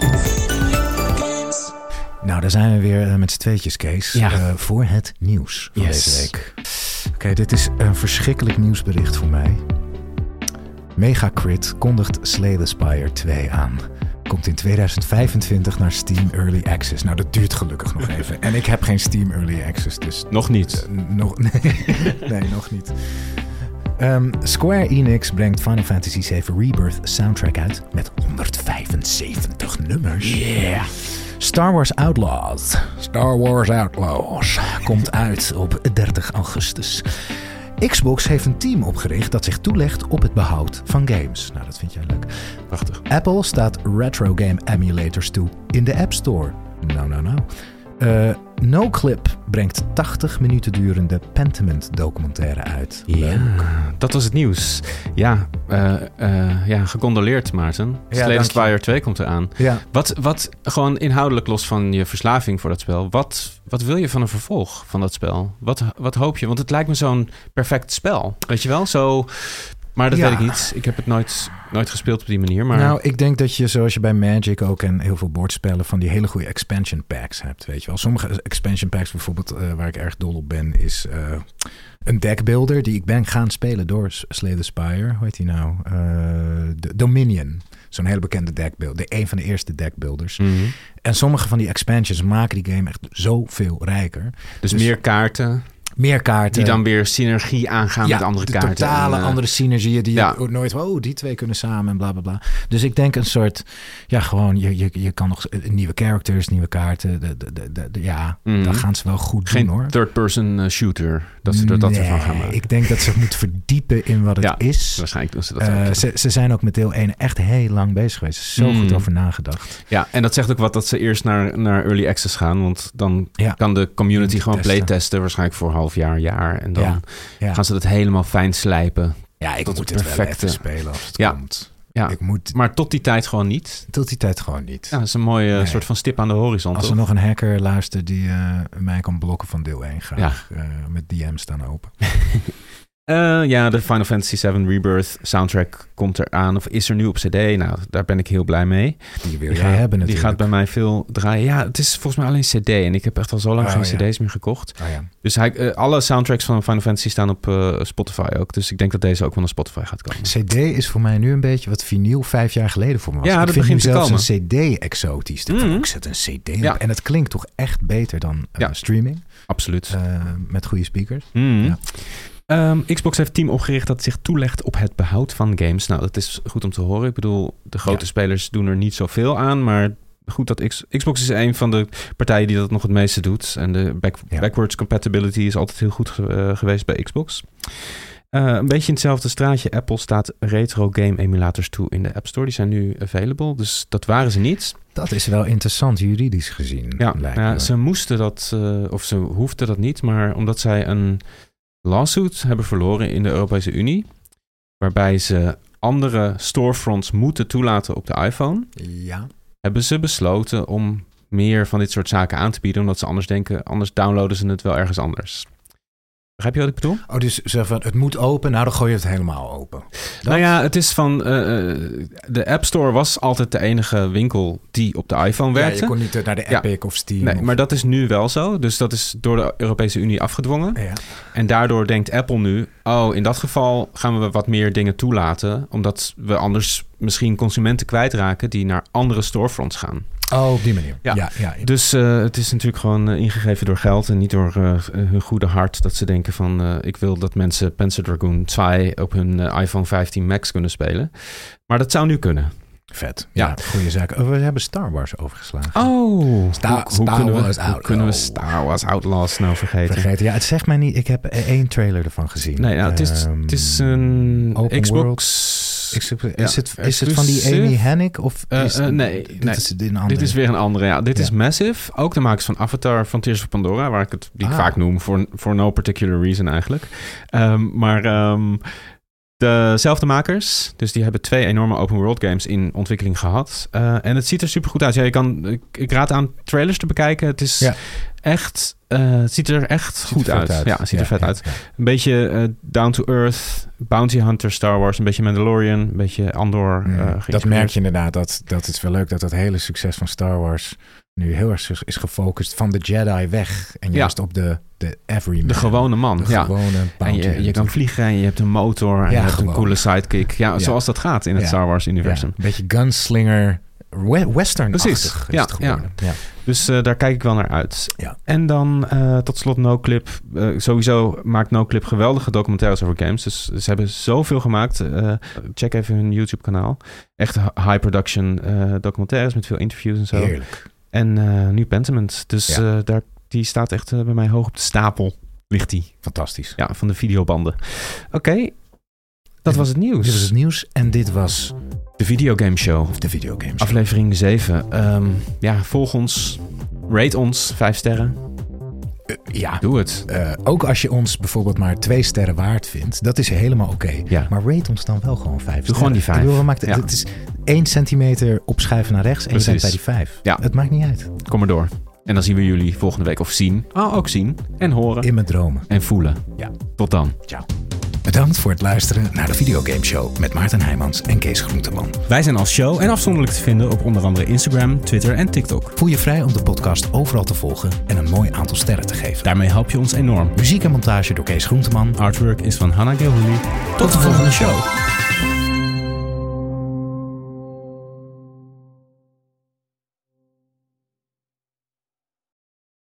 Nou, daar zijn we weer uh, met z'n tweetjes, Kees. Ja. Uh, voor het nieuws van yes. deze week. Oké, okay, dit is een verschrikkelijk nieuwsbericht voor mij. Megacrit kondigt Slay the Spire twee aan. Komt in tweeduizend vijfentwintig naar Steam Early Access. Nou, dat duurt gelukkig nog even. En ik heb geen Steam Early Access, dus... Nog niet. Uh, nog, nee, nee, nog niet. Um, Square Enix brengt Final Fantasy zeven Rebirth soundtrack uit met honderdvijfenzeventig nummers. Yeah. Star Wars Outlaws. Star Wars Outlaws komt uit op dertig augustus. Xbox heeft een team opgericht dat zich toelegt op het behoud van games. Nou, dat vind jij leuk. Prachtig. Apple staat retro game emulators toe in de App Store. Nou, nou, nou. Uh, NoClip brengt tachtig minuten durende Pentiment documentaire uit. Ja, leuk. Dat was het nieuws. Ja, uh, uh, ja gecondoleerd Maarten. Ja, Slay the Spire twee komt eraan. Ja. Wat, wat gewoon inhoudelijk los van je verslaving voor dat spel. Wat, wat wil je van een vervolg van dat spel? Wat, wat hoop je? Want het lijkt me zo'n perfect spel. Weet je wel? Zo... Maar dat ja. weet ik niet. Ik heb het nooit, nooit gespeeld op die manier. Maar... Nou, ik denk dat je, zoals je bij Magic ook en heel veel bordspellen, van die hele goede expansion packs hebt, weet je wel. Sommige expansion packs bijvoorbeeld, uh, waar ik erg dol op ben, is uh, een deckbuilder die ik ben gaan spelen door Slay the Spire. Hoe heet die nou? Uh, Dominion. Zo'n hele bekende deckbuilder. De, een van de eerste deckbuilders. Mm-hmm. En sommige van die expansions maken die game echt zoveel rijker. Dus, dus meer kaarten... Meer kaarten. Die dan weer synergie aangaan ja, met andere de kaarten. Totale en, uh, andere synergieën die ja. je nooit... Oh, die twee kunnen samen en bla, bla, bla. Dus ik denk een soort... Ja, gewoon, je, je, je kan nog nieuwe characters, nieuwe kaarten. De, de, de, de, de, ja, mm-hmm. dat gaan ze wel goed Geen doen, hoor. third-person shooter. Dat ze er dat nee, ervan gaan maken. Ik denk dat ze moeten verdiepen in wat het ja, is. Waarschijnlijk doen ze dat uh, ook. Ze, ze zijn ook met deel één echt heel lang bezig geweest. Zo mm. goed over nagedacht. Ja, en dat zegt ook wat dat ze eerst naar, naar Early Access gaan. Want dan ja. kan de community gewoon playtesten. Waarschijnlijk voor een half jaar, jaar. En dan ja, ja. gaan ze dat helemaal fijn slijpen. Ja, ik tot moet het het wel even spelen als het ja. komt. Ja, ik moet... maar tot die tijd gewoon niet. Tot die tijd gewoon niet. Ja, dat is een mooie nee. soort van stip aan de horizon. Als toch? er nog een hacker luistert die uh, mij kan blokken van deel één, graag ja. uh, met D M's staan open. Uh, ja, de Final Fantasy zeven Rebirth soundtrack komt eraan. Of is er nu op cd. Nou, daar ben ik heel blij mee. Die wil jij hebben natuurlijk. Die gaat bij mij veel draaien. Ja, het is volgens mij alleen cd. En ik heb echt al zo lang oh, geen ja. cd's meer gekocht. Oh, ja. Dus hij, uh, alle soundtracks van Final Fantasy staan op uh, Spotify ook. Dus ik denk dat deze ook wel naar Spotify gaat komen. cd is voor mij nu een beetje wat vinyl vijf jaar geleden voor me was. Ja, ik dat vind begint nu te zelfs komen. een cd exotisch. Ik mm-hmm. zet een cd op. Ja. En het klinkt toch echt beter dan uh, ja. streaming. Absoluut. Uh, met goede speakers. Mm-hmm. Ja. Um, Xbox heeft een team opgericht dat zich toelegt op het behoud van games. Nou, dat is goed om te horen. Ik bedoel, de grote ja. spelers doen er niet zoveel aan, maar goed dat X- Xbox is een van de partijen die dat nog het meeste doet. En de back- ja. backwards compatibility is altijd heel goed uh, geweest bij Xbox. Uh, een beetje in hetzelfde straatje. Apple staat retro game emulators toe in de App Store. Die zijn nu available, dus dat waren ze niet. Dat is wel interessant juridisch gezien. Ja, ja ze moesten dat, uh, of ze hoefden dat niet, maar omdat zij een lawsuit hebben verloren in de Europese Unie, waarbij ze andere storefronts moeten toelaten op de iPhone, ja. hebben ze besloten om meer van dit soort zaken aan te bieden, omdat ze anders denken, anders downloaden ze het wel ergens anders. Begrijp je wat ik bedoel? Oh, dus zo van, het moet open, nou dan gooi je het helemaal open. Dat... Nou ja, het is van... Uh, de App Store was altijd de enige winkel die op de iPhone werkte. Ja, je kon niet naar de Epic ja. of Steam. Nee, of... maar dat is nu wel zo. Dus dat is door de Europese Unie afgedwongen. Ja. En daardoor denkt Apple nu... oh, in dat geval gaan we wat meer dingen toelaten. Omdat we anders misschien consumenten kwijtraken... die naar andere storefronts gaan. Oh, op die manier. Ja, ja, ja, ja. Dus uh, het is natuurlijk gewoon uh, ingegeven door geld... en niet door uh, hun goede hart. Dat ze denken van... Uh, ik wil dat mensen Panzer Dragoon twee op hun uh, iPhone vijftien Max kunnen spelen. Maar dat zou nu kunnen. Vet. Ja, ja. Goede zaak. Oh, we hebben Star Wars overgeslagen. Oh. Star, hoe, Star hoe kunnen Wars we, Hoe kunnen we Star Wars Outlaws nou vergeten? Vergeten. Ja, het zegt mij niet. Ik heb één trailer ervan gezien. Nee, nou, het, is, um, het is een Open Xbox... World. Is, het, ja, is, het, is het van die Amy Hennig? Of is uh, uh, nee, dit, nee. Is een dit is weer een andere. Ja. Dit ja. is Massive. Ook de makers van Avatar Frontiers of Pandora. Waar ik het die ah. ik vaak noem. For, for no particular reason eigenlijk. Um, maar... Um, dezelfde makers. Dus die hebben twee enorme open world games in ontwikkeling gehad. Uh, en het ziet er super goed uit. Ja, je kan, ik, ik raad aan trailers te bekijken. Het is ja. echt... Uh, het ziet er echt ziet goed er uit. uit. Ja, het ziet ja, er vet ja, uit. Ja. Een beetje uh, down to earth. Bounty Hunter, Star Wars. Een beetje Mandalorian. Een beetje Andor. Mm, uh, dat merk je inderdaad. Dat, dat is wel leuk dat dat hele succes van Star Wars... nu heel erg is gefocust van de Jedi weg. En juist ja. op de, de everyman. De gewone man. De ja. gewone en je, je kan vliegen en je hebt een motor. En ja, je hebt gewoon. Een coole sidekick. Ja, ja, zoals dat gaat in het ja. Star Wars universum. Ja. Een beetje gunslinger, western-achtig. Ja, ja. ja. Dus uh, daar kijk ik wel naar uit. Ja. En dan uh, tot slot NoClip. Uh, sowieso maakt NoClip geweldige documentaires over games. Dus ze hebben zoveel gemaakt. Uh, check even hun YouTube kanaal. Echt high production uh, documentaires met veel interviews en zo. Heerlijk. En uh, nu Pentiment. Dus ja. uh, daar, die staat echt uh, bij mij hoog op de stapel. Ligt die. Fantastisch. Ja, van de videobanden. Oké, okay. dat en was het nieuws. Dit was het nieuws en dit was... De Videogame Show. De Videogame Show. Aflevering zeven. Um, ja, volg ons. Rate ons. Vijf sterren. Uh, ja. Doe het. Uh, ook als je ons bijvoorbeeld maar twee sterren waard vindt. Dat is helemaal oké. Okay. Ja. Maar rate ons dan wel gewoon vijf sterren. Doe gewoon die vijf. Ik bedoel, we maken, ja. Het is één centimeter opschuiven naar rechts en Precies. Je bent bij die vijf. Ja. Het maakt niet uit. Kom maar door. En dan zien we jullie volgende week. Of zien. Oh, ook zien. En horen. In mijn dromen. En voelen. Ja. Tot dan. Ciao. Bedankt voor het luisteren naar de Videogame Show met Maarten Heijmans en Kees Groenteman. Wij zijn als show en afzonderlijk te vinden op onder andere Instagram, Twitter en TikTok. Voel je vrij om de podcast overal te volgen en een mooi aantal sterren te geven. Daarmee help je ons enorm. Muziek en montage door Kees Groenteman. Artwork is van Hanna Gilhuli. Tot, Tot de volgende show.